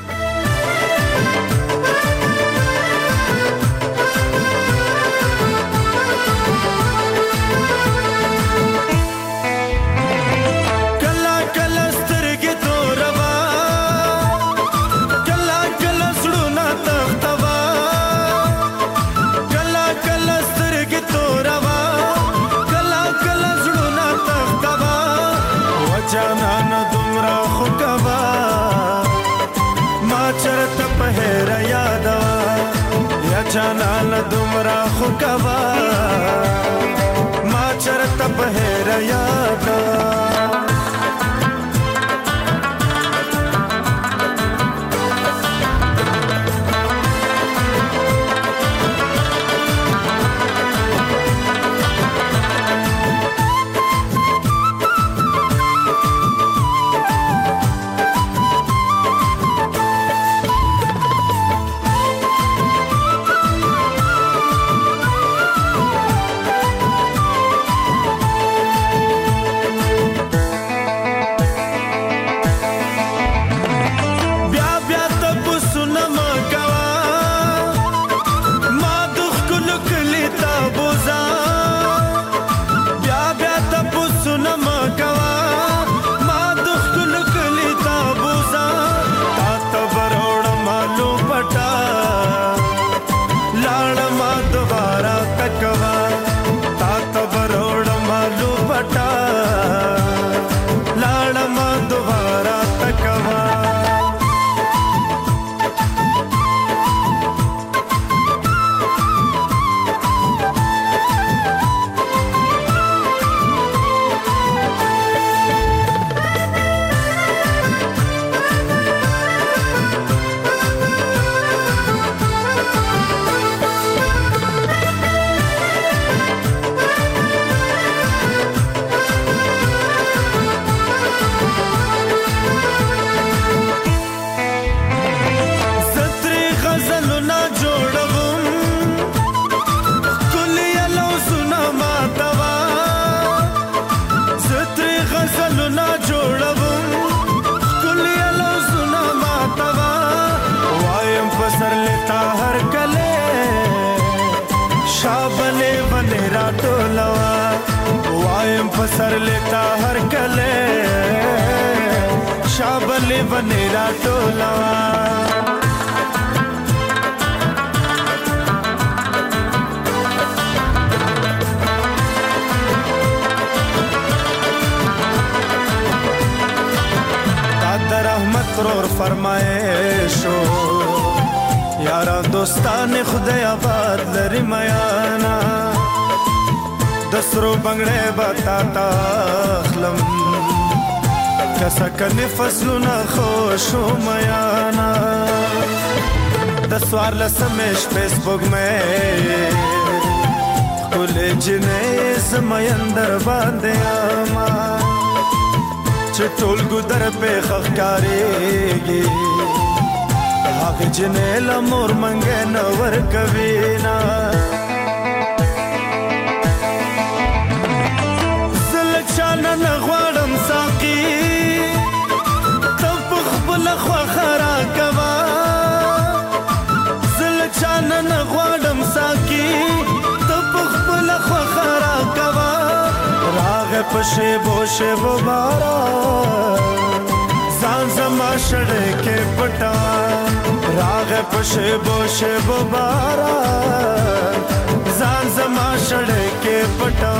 جانان دومره خو کوا ما چرته په هر یاد सर लेता हर कले शाबले बनेरा टोलवा दादर रहमत रोर फरमाइशो यारा दोस्तान खुदा आबाद लरी मयाना दसरो बंगड़े बताता खलम कसकन फसलुना खुशो मयाना दसवार लसमेश फेसबुक में खुले जिने समयंदर बांधे आमा चटोल गुदर पे खखकारेगी हाक जिने लमोर मंगे नवर कवीना زلچانا نغوارم ساقی تب خبل خوا خرا کوا پشه بوشه و بارا ځان زما شړې کې پټا راغ پشه بوشه و بارا ځان زما شړې کې پټا.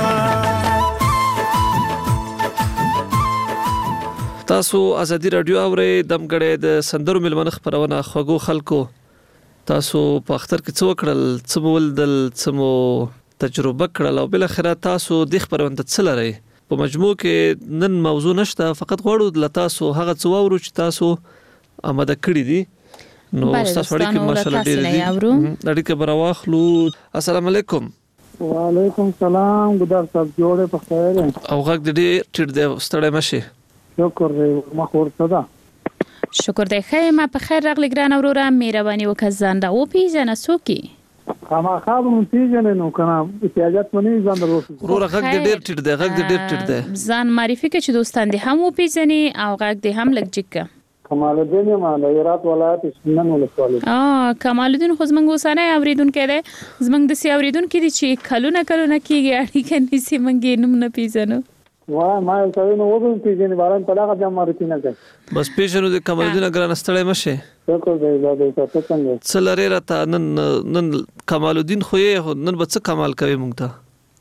تاسو ازادي رادیو اورئ دمګړې د سندرو ملمن خبرونه خوګو خلکو. تاسو په اختر کې څو کړل څو ولدل څو تجربه کړل او بل اخر تاسو د خبرونه څه لري په مجموع کې نن موضوع نشته فقط غواړو د تاسو هغه څو ورو چې تاسو آماده کړی دي نو تاسو اړیکې ماشاءالله ډېر دي اړیکې برواخلو. السلام علیکم. وعلیکم السلام ګدار صاحب جوړه په خیر او غږ دې ټیټ دی ستړی مشه. شکر دې ما خور صدا شکر دې خیمه په خیر راغلی ګران اوروره مهرباني وکړه دا او پیژنه سوکي خامہ خاب مون پیژنه نو کنه احتیاجات منی ځان دروس اوروره غږ دې ډېر ټیټ دی غږ دې ډېر ټیټ دی ځان معرفي کې چې دوستان دې هم او پیژني او غږ دې هم لګ جګه. کمال الدین ما د هرات ولایت شنن ولسوالۍ. اه کمال الدین خو زمنګ وسانه اوریدونکو دی زمنګ د سی اوریدونکو دي چې کلونه کلونه کیږي اړیکه نسی منګې نوم نه پیژنو. واه ما یو نو وګورم چې جن باران په لغه جام مارتي نه کوي بس پیژنو د کمال الدین ګران ستړی مشه. شکر دې زاده تاسو څنګه څلری راته نن نن کمال الدین خو یې نن به څه کمال کوي مونږ ته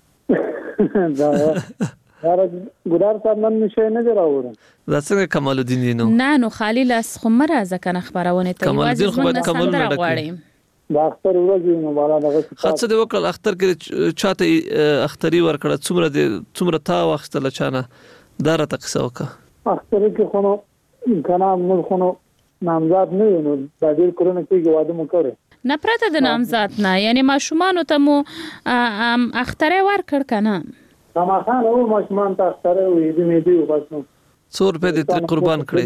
دا یاره ګدار صاحب نن نشه نه راوړم دا څنګه کمال الدین نو نه نو خالی لاس خو مرزه کنه خبرونه ته کمال الدین خو باید کمال نه ډکړي دا اختر ورځې نو بالا دغه خاصه د وکړ اختر کې چاته اختری ورکړه څومره د څومره تا وختله چانه دا را تقسو کا اختر کې خو نو کنه موږ خو نو نامزاد نه نو د دې کورونه کې واده مو کړو نه پرته د نامزاد نه یعنی ماشومان ته مو اختر ورکړ کنه سما خان او ماشومان ته اختر وې دې مې دی وباسو څو روپے د تر قربان کړی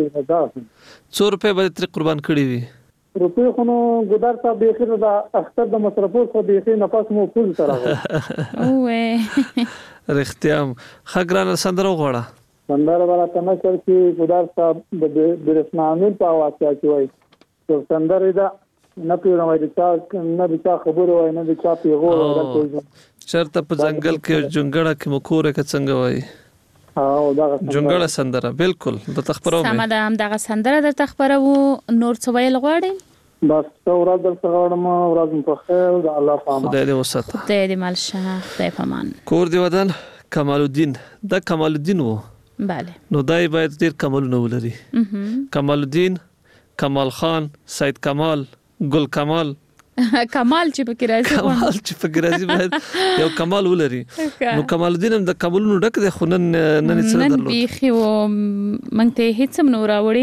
څو روپے به تر قربان کړی وي روپے خو نو ګدار صاحب به خیر دا اختر د مصرفو خو به خیر نفس مو فل سره اوه رختيام خګران سندرو غوړه سندره والا تنه سر کې ګدار صاحب د برسنامل په واقعیا کې وای چې سندره دا نه پیرو وای چې نه د خبرو وای نه د چا پیغور ورته چرته په ځنګل کې جونګړه کې مکوره کې څنګه وای او دا جونګړه سندره بالکل د تخبرو مې سم ده هم دغه سندره د تخبرو نور څه ویل غواړي بس اوراد در څغړم اوراد په خیر د الله پامه خدای دې وساته خدای دې مال شه خدای پامان کور دی ودان کمال الدین دا کمال الدین وو bale نو دای باید ډیر کمالونه ولري کمال الدین کمال خان سید کمال ګل کمال کمال چې پکې راځي کمال چې پکې راځي باید یو کمال ولري نو کمال الدین هم د کمالونو ډک دی خو نن نن څه درلود نن بيخي و مونږ ته هیڅ هم نو راوړي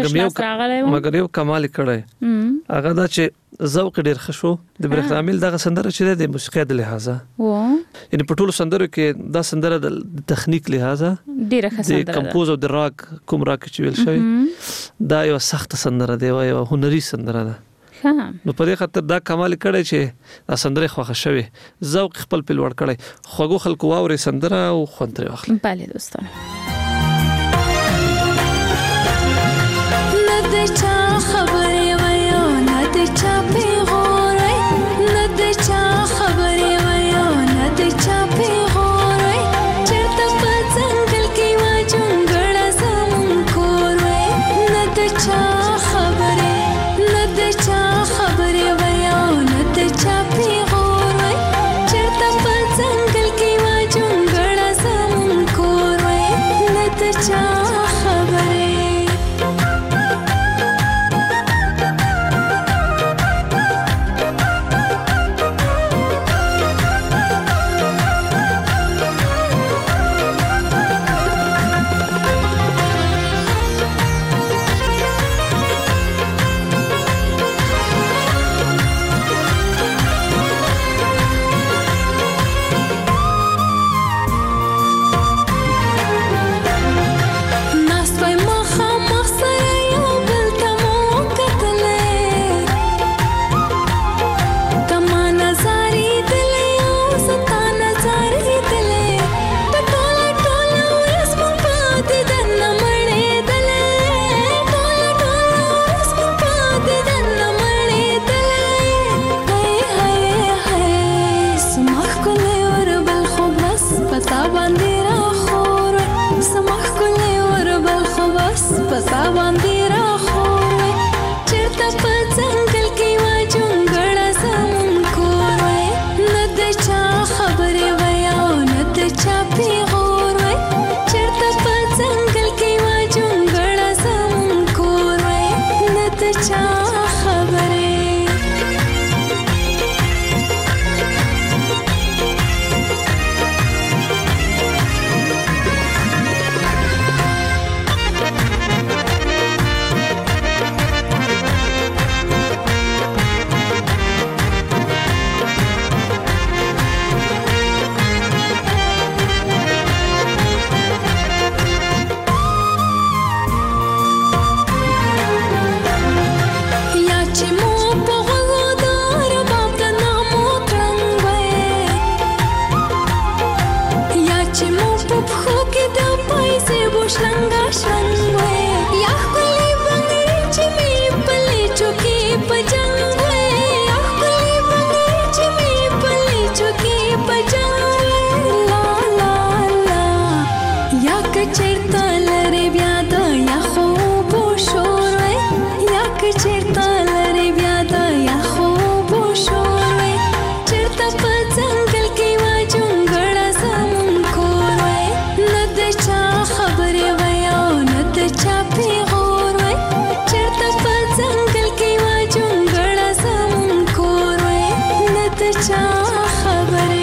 مګر یو کمال کړی هغه دا چې ذوق ډیر خشو د برخامل دغه سندره چې د موسیقي د لحاظه و یعنی په ټولو سندرو کې دا سندره د تخنیک لحاظه ډیره ښه سندره د کمپوز او د راک کوم راک چې ویل شوی دا یو سخت سندره دی یو هنري سندره ده نو په دې خاطر دا کمال کړی چې دا سندره خوښه شوی ذوق خپل په لوړ کړی خوګو خلکو واوري سندره او خوند ترې واخلي. bale دوستان نه د چا خبرې وایو نه د چا پیغور نه د چا خبرې وایو نه د چا پیغور چرته په ځنګل کې وا جونګړه زمون کور نه د چا خبرې نه د چا خبرې وایو نه د چا پیغور چرته په ځنګل کې وا جونګړه زمون کور نه د چا خبرې سا باندې را خورې چرته په ځنګل کې وا جونګړه زمون کورې نه د چا خبرې وای او نه د چا پیغور وای چرته په ځنګل کې وا جونګړه زمون کورې نه د چا خبرې شلنګا شلنګوي یا خپلې بنګړې چې مې پلې چوکې په جنګ وې یا خپلې بنګړې چې مې پلې چوکې په جنګ وې لا لا لا یا کچرتا لري بیا د یا خوب شور وې یا کچرتا لري بیا د یا خوب شور وې چرته په ځنګل کې وا جونګړه زمون کور وې نه د چا خبرې وای او نه د چا پیغور وای چرته په ځنګل کې وا جونګړه زمون کور وای نه د چا خبرې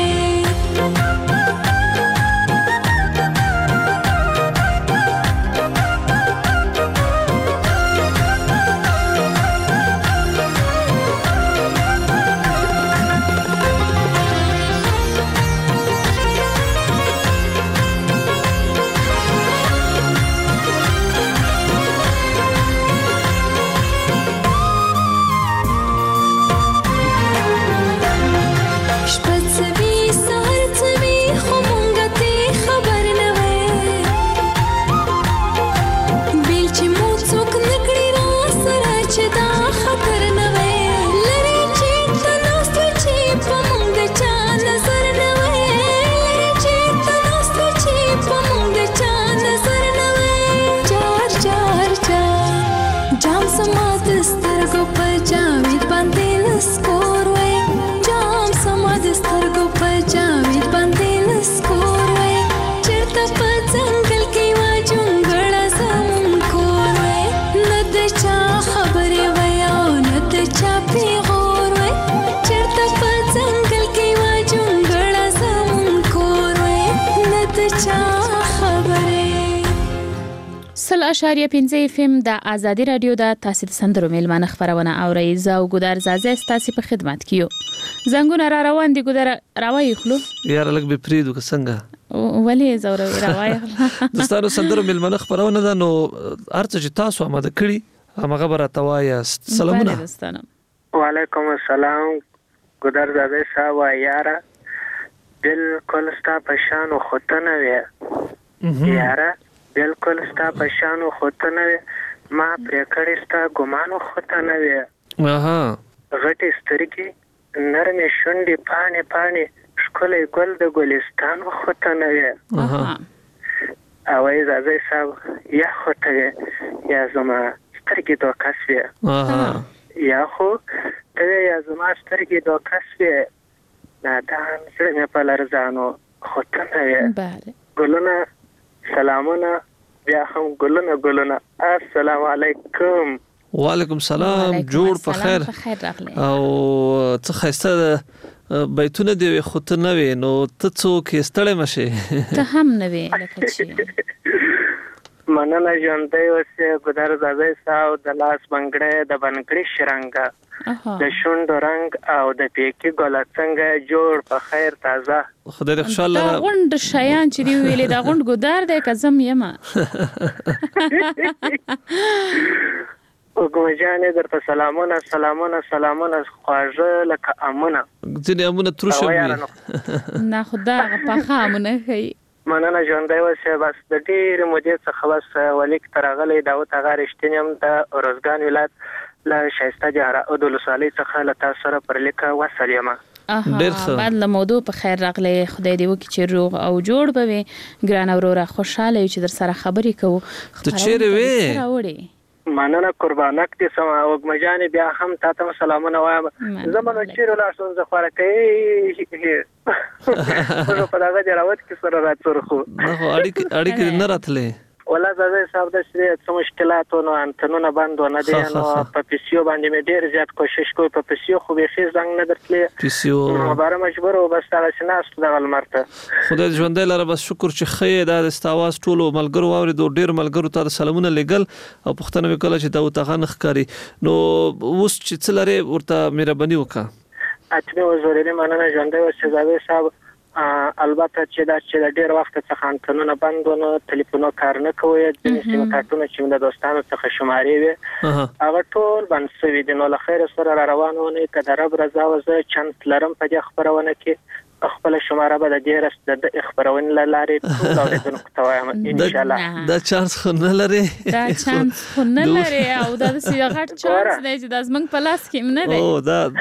سل اشاریه پنځه اف ام د ازادي رادیو د تاسو د سندرو میلمانه خبرونه اوري زو ګودر زازه تاسو په خدمت کیو زنګونه را روان دي ګودر راوي خلو یار لګ به پریدو که څنګه ولې زوره راوي دوستانو سندرو میلمانه خبرونه ده نو ارڅ چې تاسو آماده کړی هغه خبره توایا سلامونه دوستانو وعلیکم السلام ګودر زازه صاحب یاره بالکل ستا پشانو خطنه وی یاره بالکل ستا پشانو خطنه وی ما پرې کړی ستا ګمانو خطنه وی اها غټي سترګي نرمه شونډې پانې پانې ښکلی ګل د ګلستانو خطنه وی اها او زازه صاحب یا خطه یا زما سترګي دوکاس وی اها یا خو ته یا زما سترګي دوکاس وی نادان زړه په لرزانو خطنه وی بله ګلونه سلامونه بیا هم ګلونه ګلونه السلام علیکم وعلیکم سلام جوړ په خیر او څه خسته بیتونه دی خو ته نه وې نو ته څوک استړی مشه ته هم نه وې لکه چې مننه ژوندۍ اوسې ګودر زازه صاحب د لاس بنګړی د بنګړي شرنګه د شونډو رنګ او د پیکي ګله څنګه جوړ په خیر تازه خدای دې خوشاله دا غونډ شیان چې دی ویلې دا غونډ ګودر دی که زم یمه وګو جانې درته سلامونه سلامونه سلامونه خواږه لکه امونه ځینې امونه تروشه وي نه خدا پاخه امونه ښایي مننه ژوندی اوسې بس د ډېرې مودې څخه بس ولیک ته راغلی داود هغه رښتینې هم د ارزګان ولایت له ښایسته جهره ولسوالۍ څخه له تاسو سره پر لیکه وصل یم ډېر ښه بعد له موضوع په خیر راغلی خدای دې وکړي چې روغ او جوړ به وي ګران اوروره خوشاله یو چې در سره خبرې کوو ته چیرې وې مننه قربانک دې سم وګمه جانې بیا هم تاسو سلامونه وایم زمونږ چیرې لا څو زه خوره کوي نو په دغه جراوت کې سره راځو خو نو اړیکې اړیکې نه راتلې ولا زه صاحب د شری څه مشکلات نو انتنونه بندونه دي نو په پیسیو باندې مې ډیر زیات کوشش کوم په پیسیو خو به خې زنګ نه درتلې پیسیو مبارک مجبور او بس تاسو شناس د غلمرته خدای ژوندې لاره بس شکر چې خې د استاواز ټولو ملګرو اورېدو ډیر ملګرو ته سلامونه لګل او پښتنه وکړه چې دا وتاغه نخکاری نو اوس چې څلره ورته مهرباني وکړه اته وزورې مننه ژوندې وسه صاحب البته چې دا چې ډېر وخت څخه انتنونه بندونه ټلیفونو کار نه کوي د سیمه کارتونه چې د دوستانو څخه شمارې وي هغه ټول بند شوي دي نو له خیر سره را روانونه کده رب رضا وزه چانس لرم په دې خبرونه کې خپل شماره به د دې رس د خبرونه لارې ټول اوریدونکو ته وایم ان شاء الله دا چانس خو نه لري دا چانس خو نه لري او دا سی غټ چانس دی چې د زمنګ په لاس کې نه دی او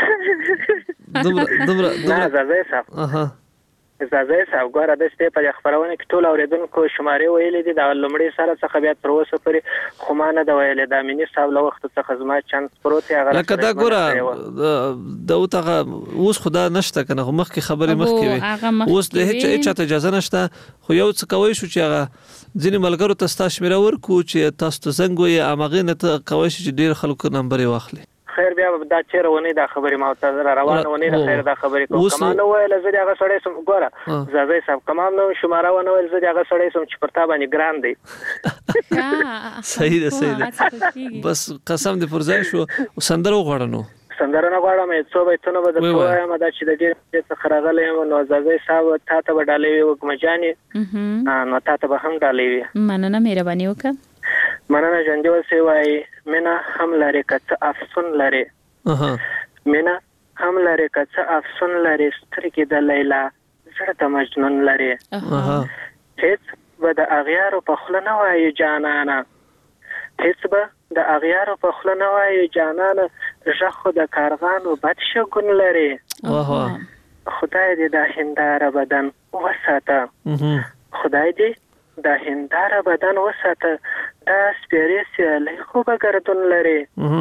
دا دومره دومره نه زه صاحب اها زازه صاحب ګوره د شپې په خبرونه کې ټول اوریدونکو شمارې ویلې دي د لومړي سره څخه بیا تر اوسه پورې خو ما نه د ویلې د امینی صاحب له وخت څخه زما چانس پروت هغه لکه دا ګوره د اوتغه اوس خدا نشته کنه مخکې خبرې مخکې اوس د هیڅ هیڅ اجازه نشته خو یو څه کوي شو چې هغه ځینې ملګرو ته ستاسو شمیره ورکو چې تاسو ته زنګ وي امغه نه ته کوي چې ډیر خلکو نمبر واخلي خیر بیا دا چیرې ونی دا خبرې ما ته روانه ونی دا خیر دا خبرې کوم کما نو ویل زه هغه سړی سم ګوره زازه صاحب کما نو شماره ونه ویل زه هغه سړی سم چې پرتا باندې ګران دی صحیح ده صحیح ده بس قسم دې پر ځای شو سندرو غوړنو سندره نه غواړم څو بیتونه به درته وایم دا چې د دې څخه راغلی یم نو زازه صاحب تا ته به ډالۍ وکړم جانې نو تا ته به هم ډالۍ وي مننه مهرباني وکړه مننه ژوندې وسې وایي مینه هم لري که څه افسون لري مینه هم لري که څه افسون لري سترګې د لیلا زړه د مجنون لري هېڅ به د اغیارو په خوله نه وایي جانانه هېڅ به د اغیارو په خوله نه وایي جانانه غږ خو د کارغانو بد شګون لري خدای دې دا هنداره بدن وساته خدای دې دا هنداره بدن وساته دا سپیرې سیالۍ خو به ګردون لري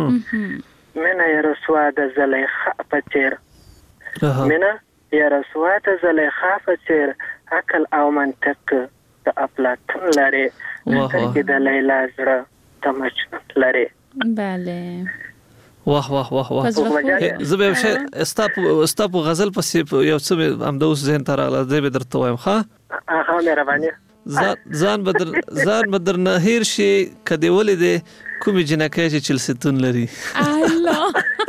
مینه یې رسوا د زلیخا په څېر مینه یې رسوا د زلیخا په څېر عقل او منطق د افلاطون لري سترګې د لیلا زړه د مجنون لري بله واه واه واه واه زه به شي استاپ استاپ غزل پسې یو څه هم د اوس ذهن ته راغله زه به درته وایم ښه ها مهرباني ځان بدر ځان بدر نه هیر شي کدی ولې کومې جنکې چې چلستون لري الله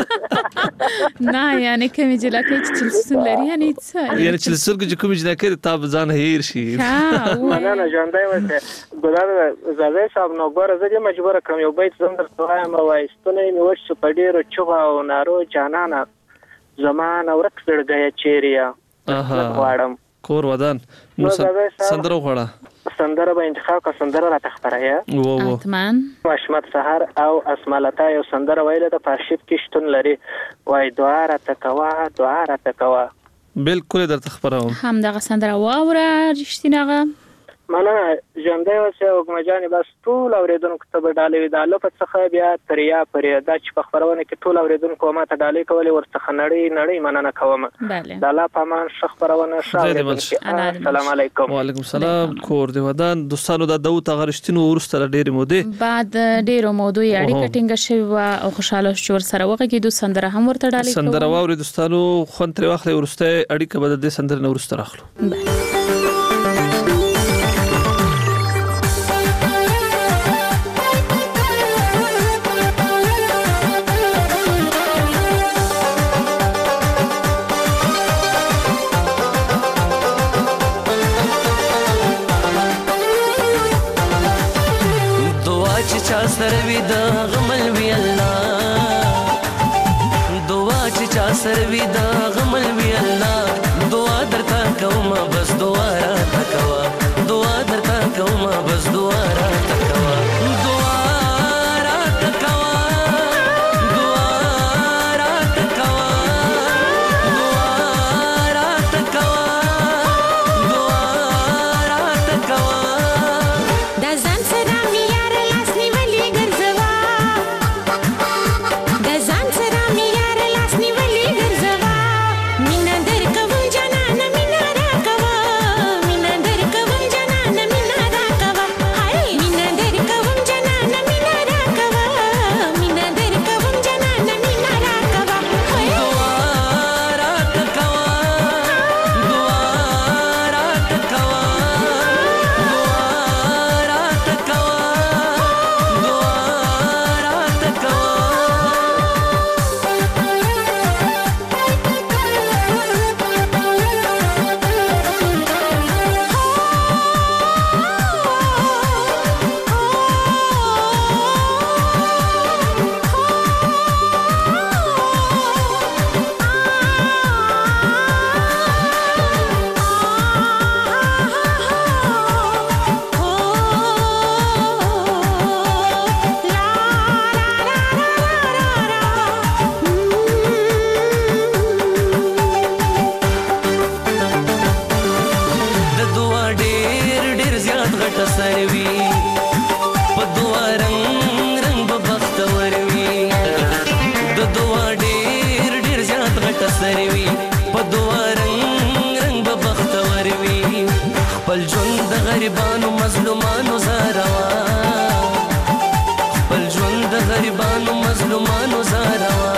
نه یعنی کومې جنکې چې چلستون لري یعنی څه یعنی چلستون کې کومې جنکې ته ځان هیر شي مننه ژوندۍ وسه ګلاب زازه صاحب نو ګوره زه دې مجبور کړم یو بیت زم درته وایم وایستونه مې وښ په ډیرو چوغه او نارو جانانه زمانه ورک زړګی چیریا غواړم کور ودان نو سندره غواړه سندره به انتخاب کا سندره را تخبره وو وو اتمن واشمت سحر او اسمالتا یو سندره ویله د پارشیب کې شتون لري وای دعا را تکوا دعا را تکوا بالکل در تخبره هم دغه سندره واوره رښتیناغه مننه ژوندۍ اوسې وګمه جانې بس ټول اورېدونکو ته به ډالۍ وي د الله په څخه بیا تریا پرې دا چې په خپرونه کې ټول اورېدونکو ما ته ډالۍ کولې ورڅخه نړۍ نړۍ مننه کوم د الله په امان ښه خپرونه ښه السلام علیکم وعلیکم السلام کور دی ودان دوستانو د داوود غرشتینو ورسته ډېرې مودې بعد ډېرو مودې اړیکه ټینګه شوې او خوشاله شو سره وغږیدو سندره هم ورته ډالۍ کوم سندره واوري دوستانو خوند تر واخلې ورسته اړیکه به د سندره نو ورسته راخلو سروي د غمل وی الله دعا چې چا سروي د غمل وی الله دعا درته کوم بس دعا را تکوا دعا درته کوم بس دعا را تکوا دعا را تکوا دعا را تکوا دعا خپل ژوند د غریبانو مظلومانو زاروا خپل ژوند د غریبانو مظلومانو زاروا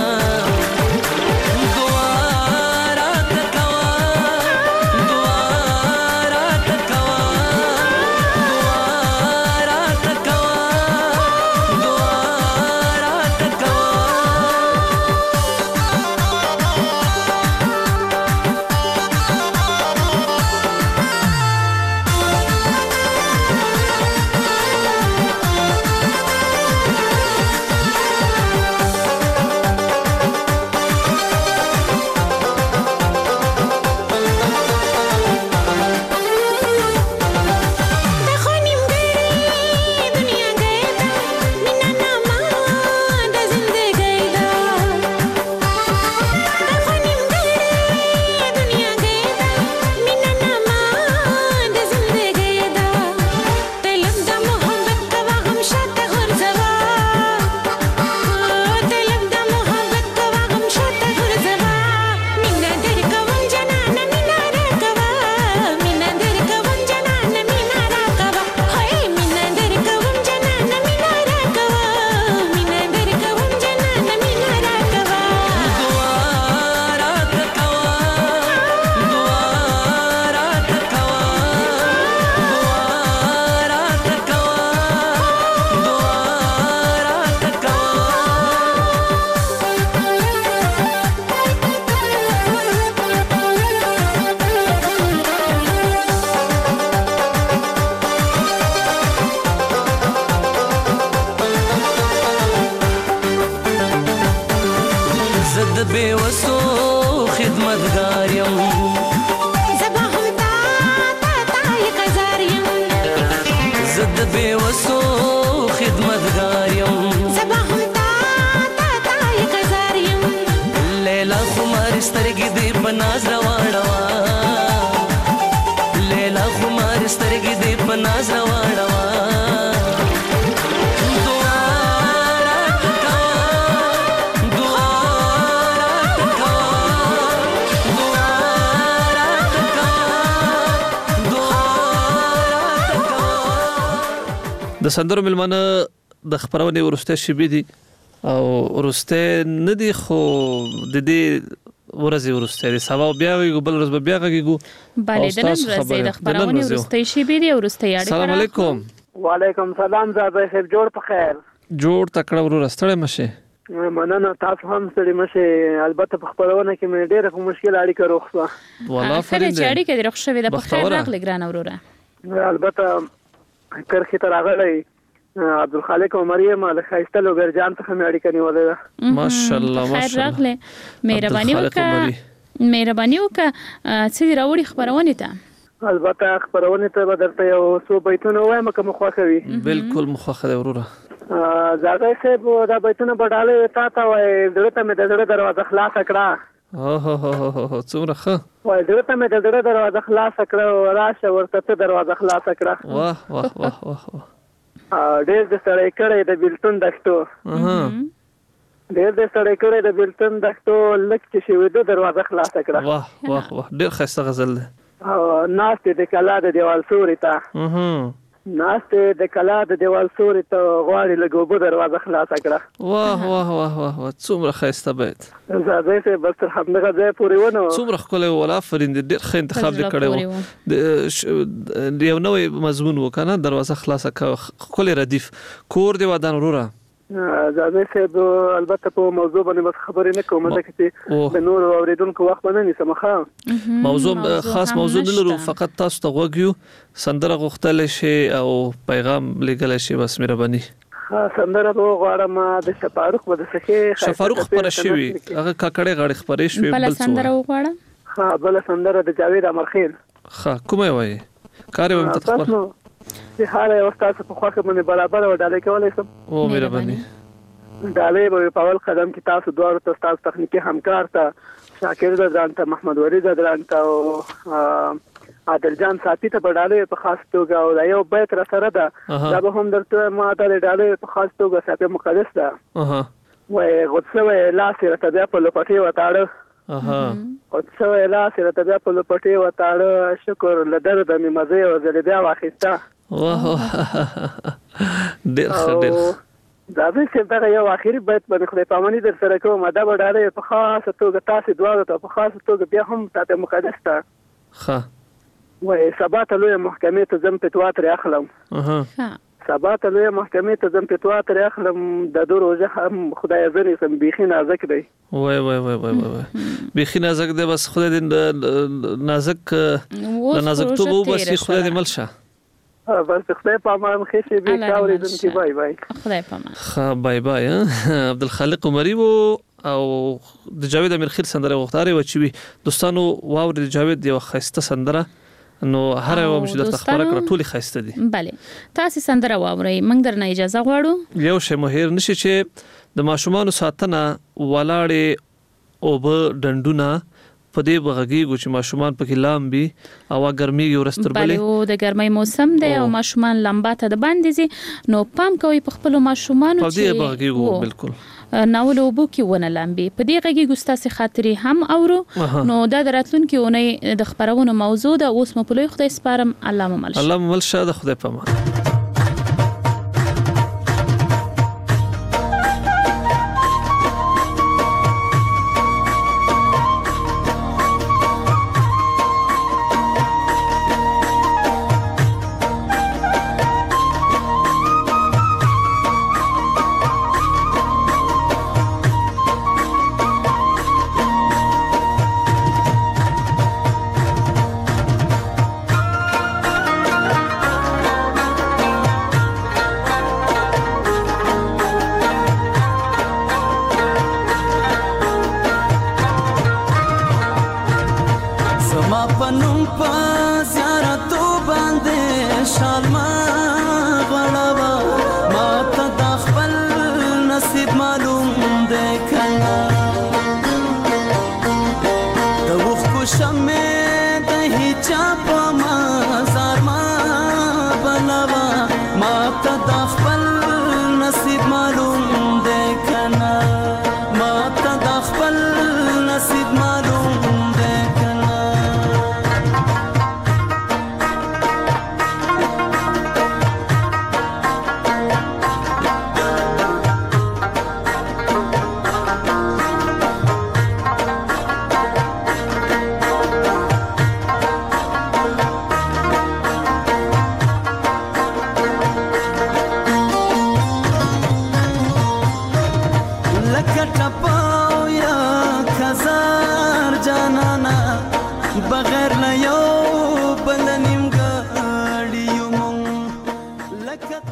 د سندرو ملمانه د خبرونه ورسته شبي دي او ورسته نه دي خو د دې ورځي ورسته دي سبا بیا وي بل ورځ بیا غږیږو bale د نن ورځې د خبرونه ورسته شبي دي ورسته یاړي السلام علیکم وعلیکم سلام زابه خیر جوړ په خیر جوړ تکړه ورو رستړې مشه مننه تاسو هم ستړي مشه البته په خبرونه کې مې ډېر په مشکل اړیکه روخصه والله فرینده چې اړیکه د روخصه وي د په خیر راغلی ګران وروره البته کرخي تر راغلی عبدالخالق او مریم له خایسته لوګرجان څخه مې اړیکه نیولې ده ماشاءالله خیر راغله مهرباني وکړه مهرباني وکړه چې راوړي خبرونه ته البته خبرونه ته به درته یو څو بیتونه وایم کوم خوښوي بالکل مخخه دی وروره زاګه صاحب دا بیتونه بډاله تا ته وای دغه ته مې د دروازه خلاص کړه او هو هو هو څومره ښه وای دغه ته مې د دروازه خلاص کړه راشه ورته ته دروازه خلاص کړه واه واه واه واه ډېر د سړی کړه د بلتون دښتو ډېر د سړی کړه د بلتون دښتو لکه چې شوی د دروازه خلاص کړه واه واه واه ډېر ښه غزل ده ناست د کلا د دیوال سوري ته ناست د کلا د دیوال سوري ته غواړي لګوبو دروازه خلاص کړه واه واه واه واه څومره ښایسته بیت زه زه بس تر همدغه ځای پورې ونه څومره ښکلی ولا فرین ډېر ښه انتخاب دې کړی و د یو نوی مضمون وکنه دروازه خلاصه ښکلی ردیف کور دی ودان وروره زه صاحب البته په موضوع باندې بس خبرې نه کوم ځکه چې د نور اوریدونکو وخت باندې نیسم ښه موضوع خاص موضوع نه لرو فقط تاسو ته غوږیو سندره غوښتل شي او پیغام لګل شي بس مهرباني سندره به غواړم د شفاروق به د سخي شفاروق پر شوی هغه کاکړې غاړي خبرې شوی بل سندره وغواړم ها بل سندره د جاوید امرخیل ها کومه وایي کار وم ته خبر چې حاله یو تاسو په خواخه باندې برابر وډالې کولای شم او مهرباني ډالې به په اول قدم کې تاسو دوه تاسو تخنیکی همکار ته شاکر ځان ته محمد ولی ځان ته او عادل جان ساتي ته ډالې په خاص توګه او یو بیت را سره ده دا به هم درته ما ته ډالې په خاص توګه ساتي مقدس ده اها وای غوڅه وای لاس را ته بیا په لپټي وتاړه اها او څو لاس راته بیا په لپټي وتاړه شکر لدر د می مزه او زل بیا واخیسته واه ډېر ښه ډېر دا به چې دا یو اخیری بیت باندې خدای پامانی در سره کوم دا به ډاره په خاصه توګه تاسو دواړو ته په خاصه توګه بیا هم تاسو مقدس ته ښه وای سبا ته لوی محکمې ته زم پټوا تر اخلم اها سبا ته لوی محکمې ته زم پټوا تر اخلم د دو روزه هم خدای زنی سم بيخي نازک دی وای وای وای وای وای بيخي نازک دی بس خدای دې نازک نازک تو وو بس خدای دې ملشه بس خدای پامان خشي به کاوري دن کی بای بای خدای پامان ها بای بای عبدالخالق عمری وو او د جاوید امیر خیل سندره وختاره و چې دوستانو واور د جاوید یو خسته سندره نو هر یو مشه د خبره کړ ټولي خسته دي bale تاسو سندره واورئ موږ درنه اجازه غواړو یو شی مهیر نشي چې د ماشومان ساتنه ولاړې او به ډندونه په دې بغږیږي چې ماشومان پکې لامبي او ګرمي ورستر بلې بله او د ګرمۍ موسم دی او ماشومان لمبا ته د باندې زی نو پام کوي په خپل ماشومان په دې بغږیږي بالکل ناول وبو کې ونه لامبي په دې غږی ګستاسي خاطري هم اورو نو دا دراتلون کې ونه د خبرونو موضوع ده اوس مو په لوی خدای سپارم الله ممل الله ممل شه د خدای پامان Mata da